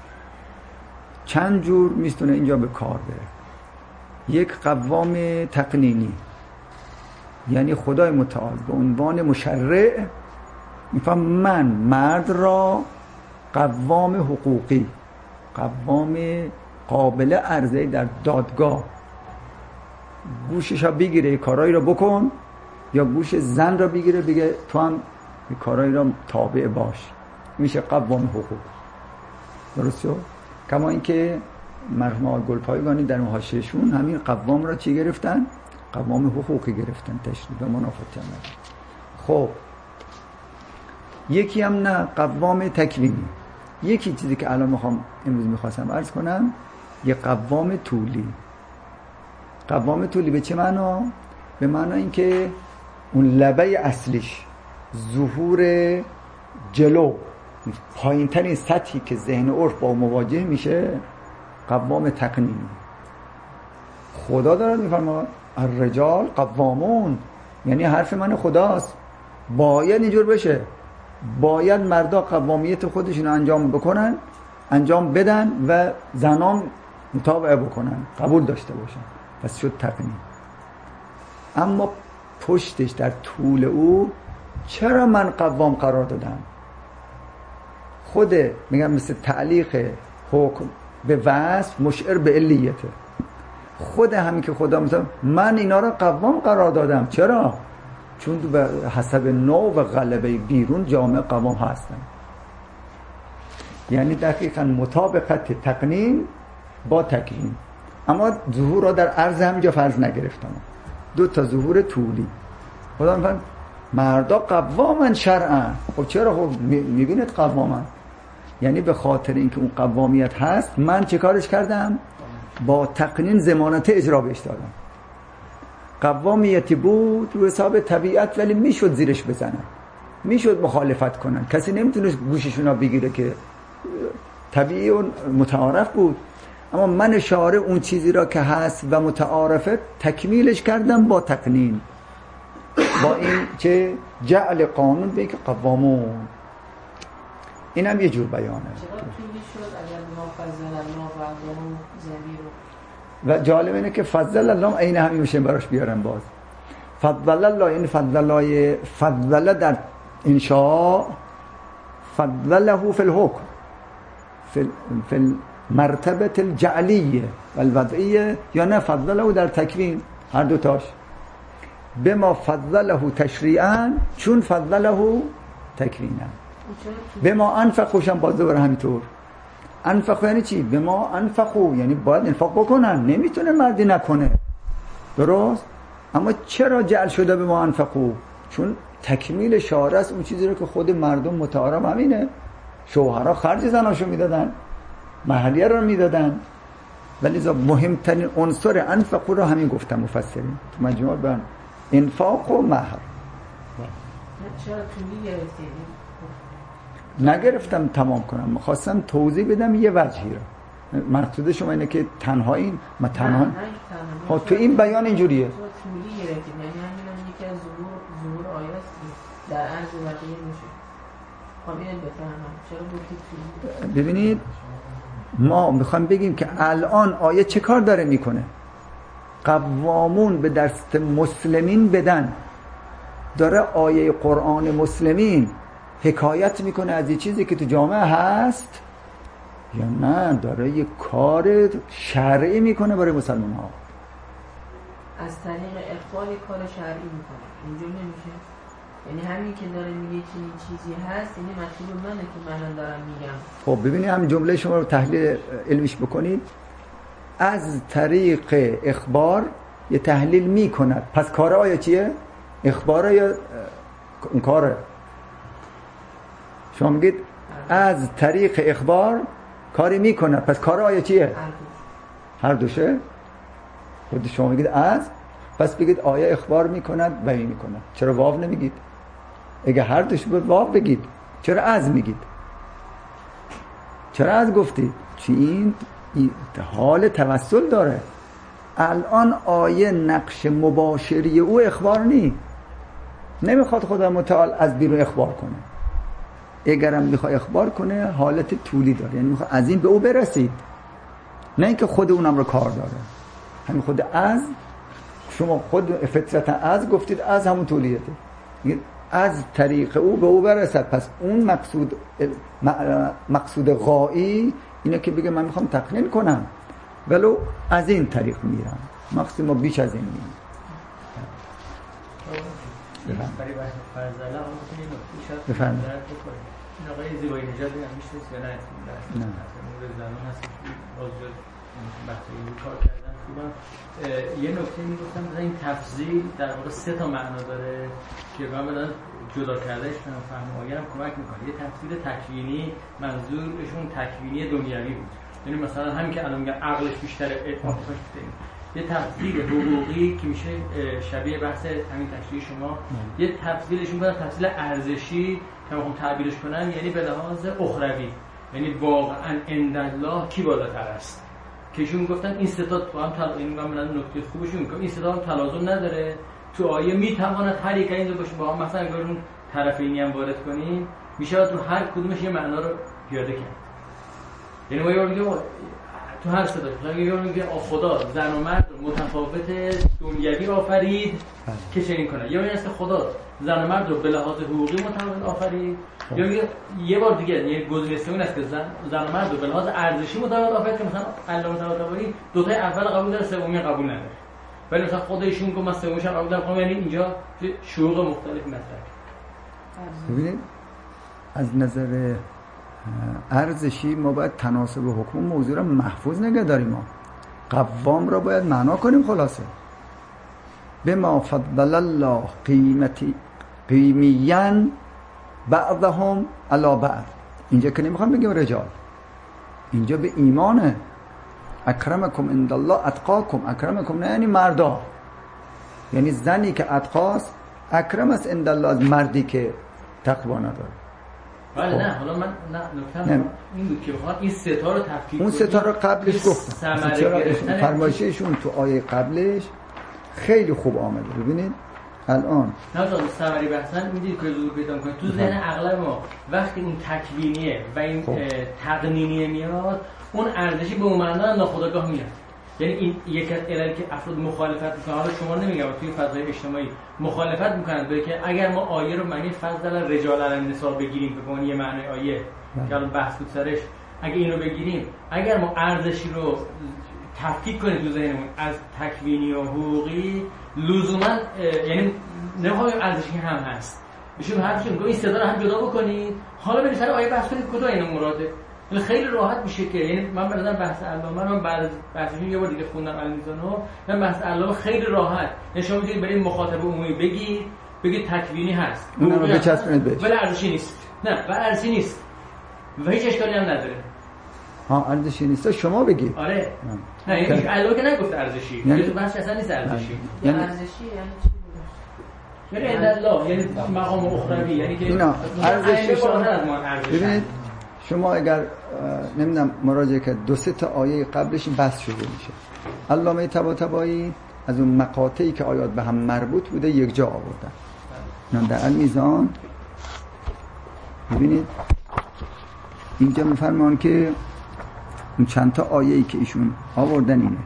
چند جور میتونه اینجا به کار بره. یک قوام تقنینی، یعنی خدای متعال به عنوان مشرع میفهم من مرد را قوام حقوقی، قوام قابل عرضه در دادگاه، گوشش را بگیره کارایی را بکن، یا گوش زن را بگیره بگه تو هم کارایی را تابع باش، میشه قوام حقوق. درست شد؟ کما اینکه مرحوم گلپایگانی در حاشیه‌شون همین قوام را چی گرفتن؟ قوام حقوقی گرفتن، تشریح و منافات هم. خب یکی هم نه، قوام تکوینی. یکی چیزی که الان امروز میخواستم عرض کنم، یه قوام طولی. قوام طولی به چه معنا؟ به معنا اینکه اون لبه اصلیش ظهور جلو، پایین ترین سطحی که ذهن عرف با مواجه میشه، قوام تقنینی. خدا داره میفرماد الرجال قوامون، یعنی حرف من خداست، باید اینجور بشه، باید مردا قوامیت خودشون انجام بدن و زنان متابعه بکنن، قبول داشته باشن. پس شد تقنین. اما پشتش در طول او چرا من قوام قرار دادم؟ خود میگم مثل تعلیق حکم به وصف مشعر به علیته. خود همین که خدا مثلا من اینا را قوام قرار دادم. چرا؟ چون به حسب نوع و غلبه بیرون جامعه قوام هستن. یعنی دقیقاً مطابقت تقنین با تکوین. اما ظهور را در عرض همینجا فرض نگرفتم. 2 تا ظهور طولی. خدا میفرماید مردا قوامن شرعا. خب چرا؟ خب میبینید قوامن. یعنی به خاطر اینکه اون قوامیت هست من چه کارش کردم؟ با تقنین ضمانت اجرا بهش دادم. قوامیتی بود رو حساب طبیعت، ولی میشد زیرش بزنن، میشد مخالفت کنن، کسی نمیتونه گوششون بگیره که طبیعی و متعارف بود. اما من شارع اون چیزی را که هست و متعارفه تکمیلش کردم با تقنین، با این که جعل قانون به که قوامون. این هم یه جور بیانه. و جالب اینه که فضل الله عین همین میشه براش بیارم باز. فضل الله این فضل در انشاء، فضله فی الحکم، فی مرتبه الجعلیه و الوضعیه، یا نه فضله در تکوین، هر دوتاش. به ما فضله تشریعا، چون فضله تکوینا. به ما انفقوشم باز دوباره همینطور. انفقو یعنی چی؟ به ما انفقو یعنی باید انفاق بکنن، نمیتونه مردی نکنه، درست؟ اما چرا جعل شده به ما انفقو؟ چون تکمیل شارع است اون چیزی رو که خود مردم متعارف همینه. شوهرها خرج زناشو میدادن، محلیه رو میدادن، ولی مهمترین عنصر انفقو رو همین گفتم مفسرین تو مجموع بیان، انفاق و مهر. چرا تولی گرفتید؟ نگرفتم تمام کنم، میخواستم توضیح بدم یه وجهی رو. مقصود شما اینه که تنها این ما تنها تو این بیان اینجوریه. تولی گرفتید، یعنی همین یکی از ظهور آیه است در عرض بقیه میشه. خب اینو بفهمم چرا گفتید تولی؟ ببینید ما میخوایم بگیم که الان آیه چه کار داره میکنه. قوامون به دست مسلمین بدن، داره آیه قرآن مسلمین حکایت میکنه از یه چیزی که تو جامعه هست، یا نه داره یه کار شرعی میکنه برای مسلمان ها. از طریق اخبار کار شرعی میکنه، اینجور نمیشه؟ یعنی همین که داره میگه چنین چیزی هست، یعنی مطلوب منه که من دارم میگم. خب ببینید هم جمله شما رو تحلیل علمیش بکنید. از طریق اخبار یه تحلیل میکند، پس کار آیا چیه؟ اخباره یا اون کاره؟ شما میگید از طریق اخبار کاری میکند، پس کار آیا چیه؟ هر دوشه. خود شما میگید از، پس بگید آیه اخبار میکند بیان میکند. چرا واو نمیگید؟ اگه هر دوش بود واو بگید. چرا از میگید؟ چرا از گفتید؟ چی این حال توسل داره. الان آیه نقش مباشری او اخبار نمیخواد خدا متعال از بیرون اخبار کنه. اگرم میخواد اخبار کنه حالت طولی داره، یعنی میخواد از این به او برسید، نه اینکه خود اونم رو کار داره. همین خود از، شما خود فطرتا از گفتید، از همون طولیته، از طریق او به او برسد. پس اون مقصود غایی اینه که بگه من میخوام تقنین کنم، ولو از این طریق میرم، مقصود ما بیش از این میرم. بفرمایید. این آقای زیبایی نژاد هم میشنست یا نه؟ نه. مورد زنان هست بازجاد بحثی کار کردن خوبم. یه نکته میگفتم مثلا این تفضیل در واقع 3 تا معنا داره که من بدن جدا کردهش کنم فهم آگرم کمک میکنه. یه تفضیل تکوینی، منظورشون تکوینی دنیوی بود، یعنی مثلا همین که الان میگم عقلش بیشتر اعتمادش بدیم. یه تفضیل حقوقی که میشه شبیه بحث همین تشریح شما. یه تفضیلشون بدن تفضیل ارزشی که میخوام تعبیرش کنم، یعنی به لحاظ اخروی، یعنی واقعا عند الله کی بالاتر است. که ایشون گفتن این 3 تا تو هم این نکته خوبشون میگم این 3 تا هم تلازم نداره. تو آیه میتواند هر یک از این باشه با هم، مثلا اگر اون طرفینی هم وارد کنیم میشه تو هر کدومش یه معنا رو پیاده کرد. یعنی ما میگیم تو هر صدا مثلا میگه خدا زن و مرد متفاوت دنیوی آفرید که چنین کنه، یا این است که خدا زن و مرد رو به لحاظ حقوقی متفاوت آفرید، یا میگه یه بار دیگه یعنی گزینه سوم است که زن و مرد رو به لحاظ ارزشی متفاوت آفرید که مثلا الله متفاوت آفرید دو تا اول قبول داره سومی قبول نداره، ولی مثلا خودشون گفت من سومیش هم قبول دارم، یعنی اینجا شروع مختلف مطرح. ببینید از نظر ارزشی ما باید تناسب حکم موضوع را محفوظ نگه داریم. ما قوام را باید معنا کنیم. خلاصه به ما فضل الله قیمیاً بعضهم علی بعض، اینجا که نمیخوام بگم رجال، اینجا به ایمانه. اکرمکم عند الله اتقاکم. اکرمکم نه یعنی مردا، یعنی زنی که اتقاست اکرم است عند الله از مردی که تقوا نداره. بله نه حالا من نکتم این بود که بخواد این ستا رو تفکیک، اون ستا رو قبلش گفتم، فرمایششون تو آیه قبلش خیلی خوب آمده. ببینید الان نه ثمری بحثن میدید که ظهور پیدا میکنه تو ذهن اغلب ما وقتی این تکوینیه و این تقنینیه میاد، اون ارزشی به اون معنا ناخودآگاه میاد. یعنی این یک علل که افراد مخالفت میکنن، حالا شما نمیگم توی فضای اجتماعی مخالفت میکنن به که اگر ما آیه رو معنی فضل رجال علی النساء بگیریم به عنوان یه معنی آیه که الان بحث بود سرش، اگه اینو بگیریم، اگر ما ارزشی رو تفکیک کنیم تو ذهنمون از تکوینی و حقوقی، لزوما یعنی نمیخوام ارزشی هم هست بشیم حرفش میگم این صدا رو هم جدا بکنید، حالا بریم سر آیه بحث کنید کجا اینو مراده. خیلی راحت میشه که یعنی من برادرم بحث علامه رو بعد از بحثش یه بار دیگه خوندم المیزانو، من بحث علامه خیلی راحت نشون میدید برای مخاطب عمومی بگید تکوینی هست، اون رو بچسبونید بهش، ولی ارزشی نیست. نه ولی ارزشی نیست و هیچ اشکالی هم نداره. ارزشی نیست شما بگید. آره نه یعنی علامه که نگفت ارزشی، یعنی تو بحث اصلا نیست ارزشی. یعنی ارزشی یعنی چی؟ یعنی عند الله، یعنی مقام اخروی، یعنی که اینا ارزشش ارزش. ببینید شما اگر نمیدونم مراجعه که 2-3 تا آیه قبلش بحث شده میشه. علامه طباطبایی از اون مقاطعی که آیات به هم مربوط بوده یک جا آوردن. نه در المیزان ببینید اینجا میفرمان که اون چند تا آیه‌ای که ایشون آوردن اینه.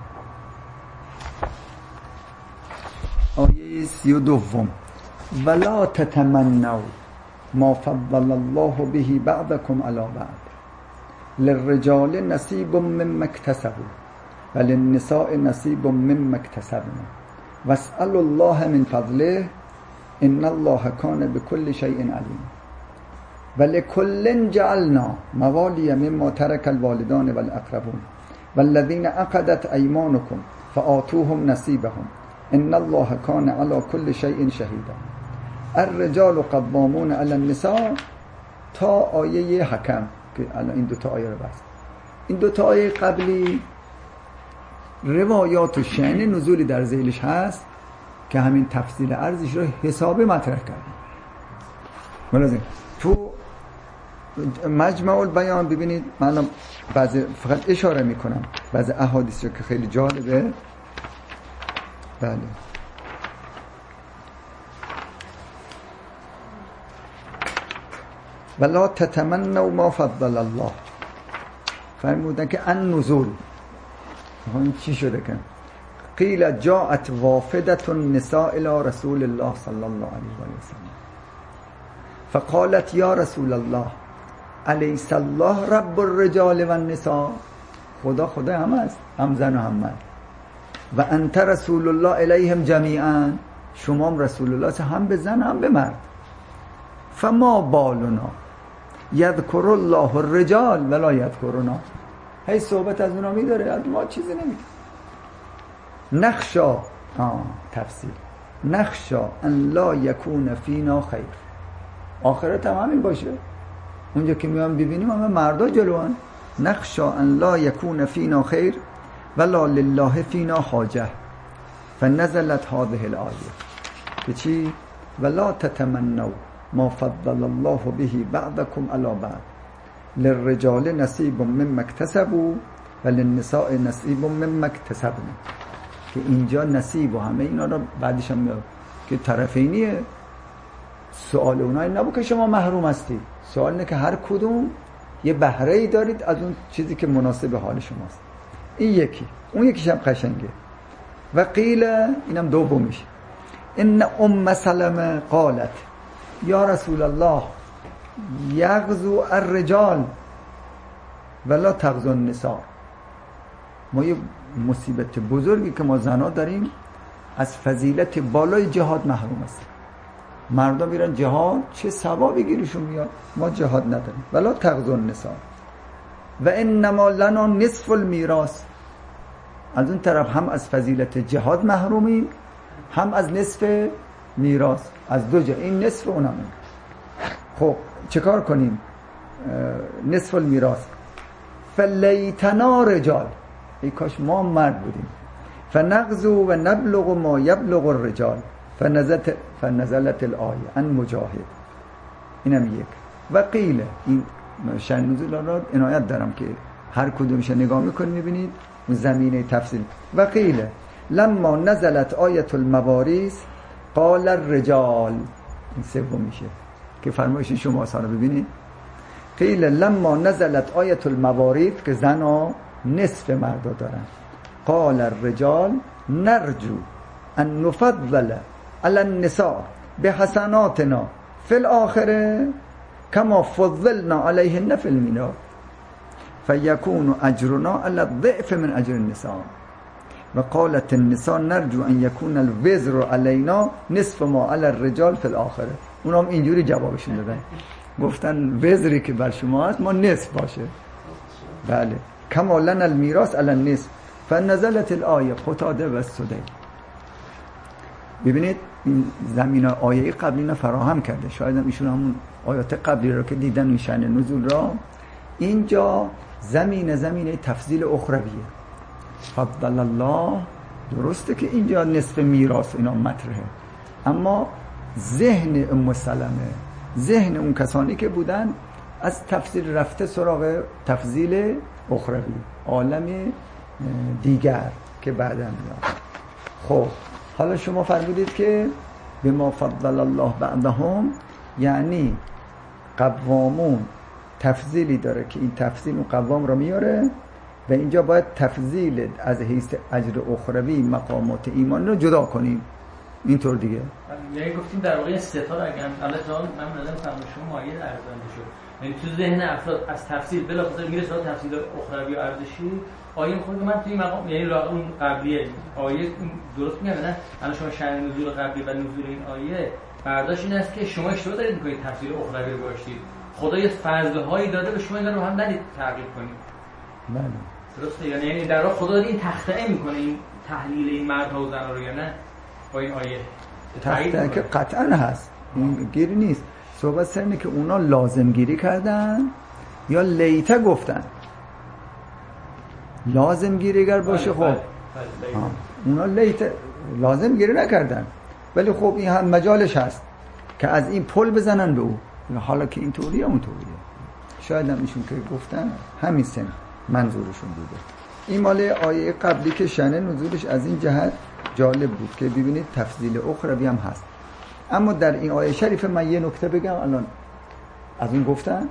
آیه 32 ولا تتمنوا ما فضل الله به بعضكم على بعض للرجال نصيب مما اكتسبوا وللنساء نصيب مما اكتسبن واسألوا الله من فضله ان الله كان بكل شيء عليم ولكل جعلنا موالي مما ترك الوالدان والاقربون والذين عقدت ايمانكم فآتوهم نصيبهم ان الله كان على كل شيء شهيدا. الرجال قوامون علی النساء تا آیه حکم که الان این 2 تا آیه رو بس. این 2 تا آیه قبلی روایات و شأن نزولی در ذیلش هست که همین تفصیل ارزش رو حسابی مطرح کردیم. ملاحظه تو مجمع البیان ببینید من بعضی فقط اشاره میکنم بعضی احادیث رو که خیلی جالبه. بله ولا تتمنوا ما فضل الله، فرمودن که ان نزول این چی شده که قیل جاءت وافدة النساء الى رسول الله صلی الله علیه و سلم فقالت یا رسول الله الیس الله رب الرجال و النساء، خدا هم است، هم زن و هم مرد، و انت رسول الله الیهم جمیعا، شما هم رسول الله هم به زن هم به مرد. فما بالنا یذکر الله الرجال ولا یذکرنا، هی صحبت از اونا میداره از ما چیزی نمیگه. نخشا تفسیر نخشا ان لا یکون فینا خیر، آخرت هم همین باشه، اونجا که میام ببینیم همه مردا جلوان. نخشا ان لا یکون فینا خیر ولا لله فینا حاجه فنزلت هذه الآیه که چی؟ ولا تتمنوا ما فضل الله به بعضكم على بعض للرجال نصیب مما اکتسبوا وللنساء نصیب مما اکتسبن، که اینجا نصیب و همه اینا رو بعدش هم میاد که طرفینیه. سوال اونایی نبود که شما محروم هستید، سوال اینه که هر کدوم یه بهره ای دارید از اون چیزی که مناسب حال شماست. این یکی، اون یکیش هم قشنگه. و قیل اینم دومیش، ان ام سلمه قالت یا رسول الله یغزو الرجال ولا تغزو النساء. ما یه مصیبت بزرگی که ما زنها داریم، از فضیلت بالای جهاد محروم هستیم. مردم میرن جهاد چه ثوابی گیرشون میاد، ما جهاد نداریم. ولا تغزو النساء و انما لنا نصف المیراث، از اون طرف هم از فضیلت جهاد محرومیم هم از نصف میراث، از دو جا، این نصف اونم. خب چه کار کنیم؟ نصف المیراث فلیتنا رجال، ای کاش ما مرد بودیم، فنغزو و نبلغ ما یبلغ الرجال فنزلت الآیه ان مجاهد. اینم یک. و قیل، این شأن نزول را عنایت دارم که هر کدومش نگاه میکنید میبینید زمینه تفصیل. و قیل لما نزلت آیت المواریث قال الرجال، این سوم میشه که فرمایش شما سارا ببینید. قیل لما نزلت آیت المواریث که زنا نصف مردا دارن، قال الرجال نرجو ان نفضل علی النساء بحسناتنا فی الاخره کما فضلنا علیهن فی المیراث فیکون اجرنا علی الضعف من اجر النساء. و قالت النساء نرجو ان یکون الوزر علینا نصف ما علی الرجال فی الاخره. اونا هم اینجوری جوابشون دادن، گفتن وزری که بر شما هست ما نصف باشه. بله. کما لنا المیراث علی النصف فنزلت الآیه قتاده و سدی. ببینید این زمینه آیه قبلی اینا فراهم کرده، شاید هم ایشون همون آیات قبلی رو که دیدن این شأن نزول را، اینجا زمینه تفضیل اخرویه. فضل الله، درسته که اینجا نصف میراث اینا مطرحه، اما ذهن ام سلمه، ذهن اون کسانی که بودن از تفضیل رفته سراغ تفضیل اخروی، عالم دیگر که بعداً میاد. خب حالا شما فرمودید که به ما فضل الله بعضهم، یعنی قوامون تفضیلی داره که این تفضیل اون قوام رو میاره و اینجا باید تفضیل از حیث اجر اخروی مقامات ایمان رو جدا کنیم. اینطور دیگه یعنی گفتیم در واقع ستاره اگر الله تعالی من نظر فرمایش شما مایه ارزنده شد، یعنی تو ذهن افراد از تفصیل بلافاصله میره سراغ تفصیل اخروی و ارزشی. آیه میخواد که من توی مقام، یعنی اون قبلیه آیه درست میگم نه؟ الان شما شأن نزول قبلی و نزول این آیه برداشت این است که شما اشتباه دارید میکنید تفسیر اخروی رو باشید. خدا یه فضل‌هایی داده به شما، اینا رو هم ندید تعقیب کنید. بله. درسته؟ یعنی در واقع خدا این تخطئه میکنه این تحلیل این مردها و زنها رو، یا نه؟ با این آیه تخطئه که قطعا هست، این گیری نیست. صحبت سر اینه که اونا لازم گیری کردن یا لیته گفتن. لازم گیری اگر باشه خب اونا لیته لازم گیری نکردن، ولی خب این هم مجالش هست که از این پل بزنن به او، حالا که این طوریه اون طوریه. شاید هم ایشون که گفتن همین سن منظورشون بوده. این مال آیه قبلی که شأن نزولش از این جهت جالب بود که ببینید تفضیل اخروی هم هست. اما در این آیه شریف من یه نکته بگم، الان از این گفتن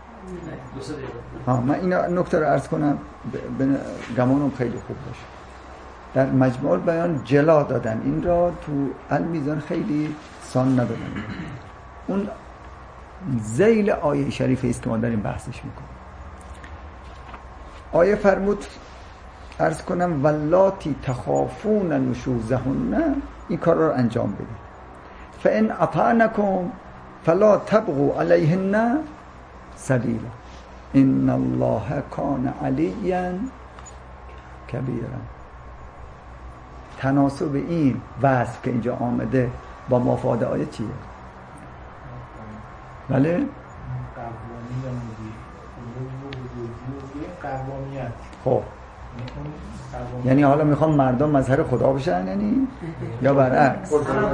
من این نکته رو عرض کنم گمانم خیلی خوب باشه. در مجموع بیان جلا دادن این را، تو المیزان خیلی سان ندادن. اون ذیل آیه شریفه است که ما داریم بحثش میکنیم. آیه فرمود عرض کنم واللاتی تخافون نشوزهن، این کار را انجام بدید. فان اطعنکم فلا تبغوا علیهن سبیلا ان الله کان علیا کبیرا. تناسب این وصف که اینجا آمده با مفاد آیه چیه؟ بله؟ خب یعنی حالا میخوام مردم مظهر خدا بشن یعنی یا برعکس؟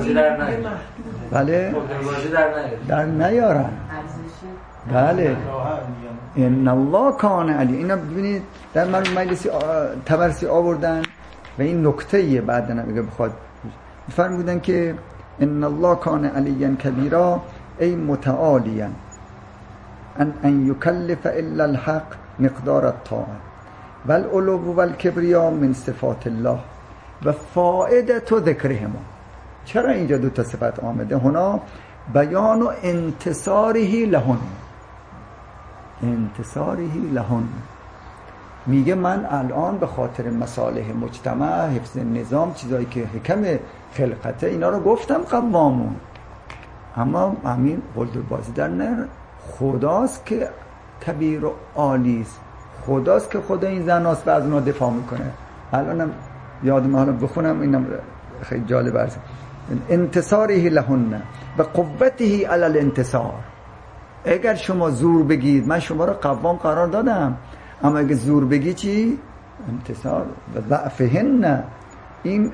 بله؟ در نیارن. بله ان الله کان علی. اینا ببینید در مجلسی تبرسی آوردن و این نکته بعد نمیگه بخواد فرمودن که ان الله کان علیا کبیرا ای متعالیا ان یکلف الا الحق مقدار الطاعه والعلو والکبریا من صفات الله و فائدة ذکرهما. چرا اینجا دو تا صفت آمده؟ هنا بیان و انتصاره لهن، انتصاره لهن. میگه من الان به خاطر مصالح مجتمع، حفظ نظام، چیزایی که حکم خلقته اینا رو گفتم قوامون، اما همین قلدربازی در نه. خداست که کبیر و عالیست، خداست که خدا این زناست و از اونا دفاع میکنه. الانم یادم حالا بخونم، اینم خیلی جالب است. انتصاره لهن و قوته علی الانتصار. اگر شما زور بگید من شما رو قوام قرار دادم، اما اگه زور بگی چی؟ انتصار و ضعفهن. این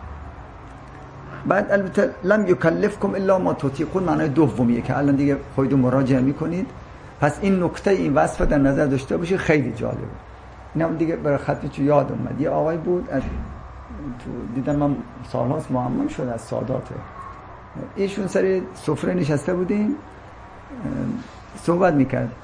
بعد البته لم یکلفکم الا ما تطیقون معنای دومیه که الان دیگه خودتون مراجعه میکنید. پس این نکته این وصف در نظر داشته باشید، خیلی جالبه. اینم دیگه برای خطی یاد اومد. یه آقای بود از دیدم من سالهاست معمم شد از ساداته، ایشون سر سفره نشسته بودیم صحبت میکرد،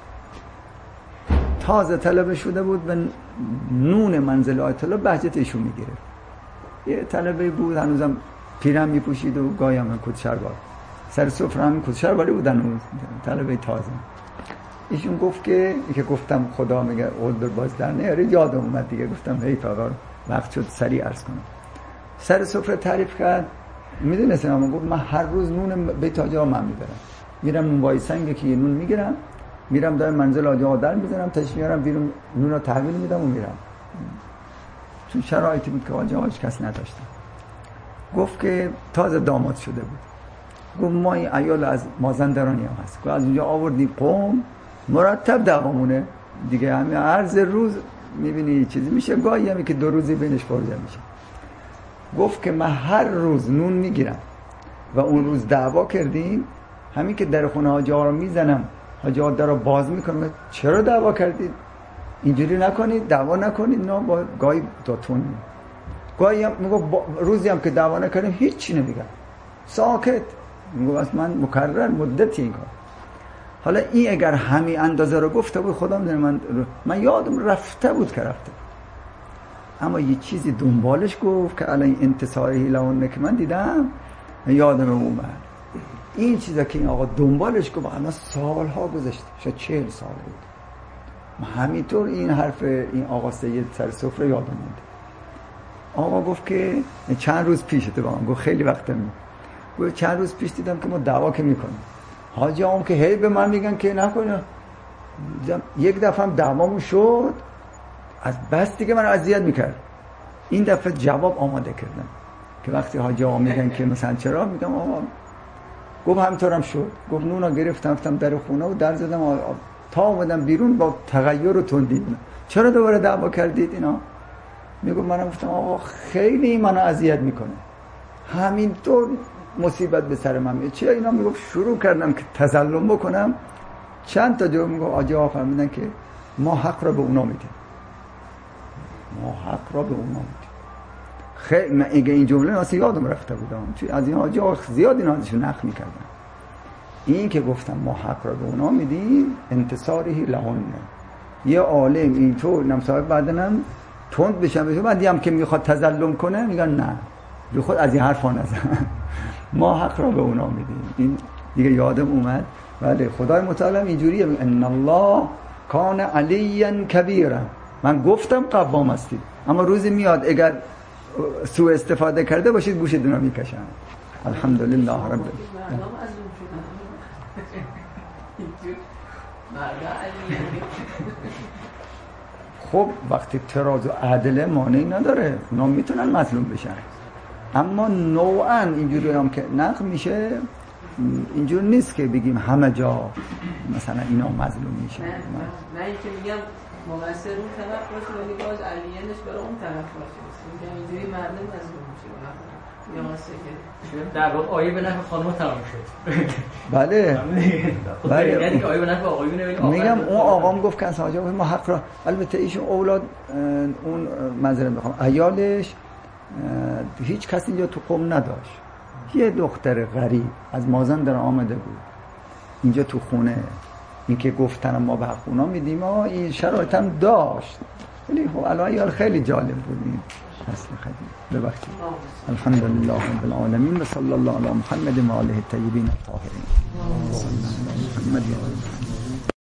تازه طلبه شده بود به نون منزل آیت الله بهجت ایشون میگیره. یه طلبه بود هنوزم پیرم میپوشید و گاهی هم کت شلوار، سر سفره هم کت شلواری بود هنوز، طلبه تازه. ایشون گفت که گفتم خدا میگه قول باز در نیاره، یادم اومد دیگه، گفتم هی فقط وقت شد سریع عرض کنم. سر سفره تعریف کرد، میدونستم، اما گفت من هر روز نون بیت حاجی آقا من میبرم، میرم نون وای سنگ که یه نون میگیرم، میرم در منزل حاجی آقا در میذارم، تاش میارم بیرون نون رو تحویل میدم و میرم، چون شرایطی بود که حاجی آقا هیچ کس نداشتن. گفت که تازه داماد شده بود، گفت ما این عیال از مازندرانی هم هست، گفت از اونجا آوردیم قم، مرتب دوامونه دیگه، همین عرض روز میبینی چیزی میشه، گاهی همی که 2 روزی بینش فارجه میشه. گفت که من هر روز نون میگیرم و اون روز دعوا کردیم، همین که در خونه حاجی آقا رو میزنم، حاجی آقا در رو باز میکنم، چرا دعوا کردید؟ اینجوری نکنید، دعوا نکنید. نه با گاهی داتون، گاهی هم میگه روزی هم که دعوا نکردیم هیچی نمیگم، ساکت. میگه بس من مکرر مدتی این کار. حالا این اگر همین اندازه رو گفته بود، خدا میدونه من یادم رفته بود که رفته، اما یه چیزی دنبالش گفت که الان انتصاری لونه که من دیدم یادم اومد. این چیزا که این آقا دنبالش گفت الان سالها گذشته، شاید 40 سال بود. همینطور این حرف این آقا سید سر سفره یادم موند. آقا گفت که چند روز پیش تو با من گفت، خیلی وقته گفت چند روز پیش دیدم که ما دعوا که میکنیم، حاجی آقا که هی به من میگن که نکنه. یک دفعه هم دعوامون شد، از بس دیگه من اذیت میکرد. این دفعه جواب آماده کردم که وقتی حاجی آقا میگن که مثلا چرا، میگم آقا. گفت همینطورم شد. گفت نونا گرفتم در خونه و در زدم، تا اومدم بیرون با تغییر و تندی. چرا دوباره دعوا کردید اینا؟ میگم منم گفتم آقا خیلی منو اذیت میکنه، همینطور مصیبت به سر من میاد. چه اینا؟ میگم شروع کردم که تظلم بکنم. چند تا جو میگم حاجی آقا فرمودن که ما حق را به اونا میدیم، ما حق را به اونا میدیم. خیلی من این جمله اصلا یادم رفته بودم، چون از این حاجی آقا زیاد اینا ازشون نقل میکردن. این که گفتم ما حق را به اونا میدیم، انتصاری لهن. یه عالم اینطور نمسای بعدنم تند بشم بعدی هم که میخواد تظلم کنه میگن نه، بی خود از این حرفا نزن، ما حق را به اونا میدیم. این دیگه یادم اومد. بله خدای متعال اینجوریه، ان الله کان علیا کبیرا. من گفتم قوام هستید، اما روزی میاد اگر سوء استفاده کرده باشید گوشتون رو میکشن. الحمدلله رب العالمین. خب وقتی تراز و عدل مانعی نداره، اونا میتونن مظلوم بشن، اما نوعا اینجوری هم که نقل میشه، اینجور نیست که بگیم همه جا مثلا اینا مظلوم میشن. نه اینکه میگم مقصر اون طرف باشه ولی باز علیانش برای اون طرف باشه، اینجوری مردم مظلوم میشه. یا واسه که در واقع آیه به نفع خانم تمام شد. بله بله، یعنی که آیه به نفع آقایونه. میگم اون آقام گفت که از حاجی ما حق را، البته ایشون اولاد اون منظره میخوام عیالش هیچ کسی اینجا تو قم نداشت. یه دختر غریب از مازندران آمده بود اینجا تو خونه، این که گفتن ما به حق اونا میدیم، این شرایط هم داشت، ولی خب الان خیلی جالب بود این اصل خیلی. ببخشید. الحمدلله رب العالمین و صلی الله علی محمد و آله الطیبین الطاهرین.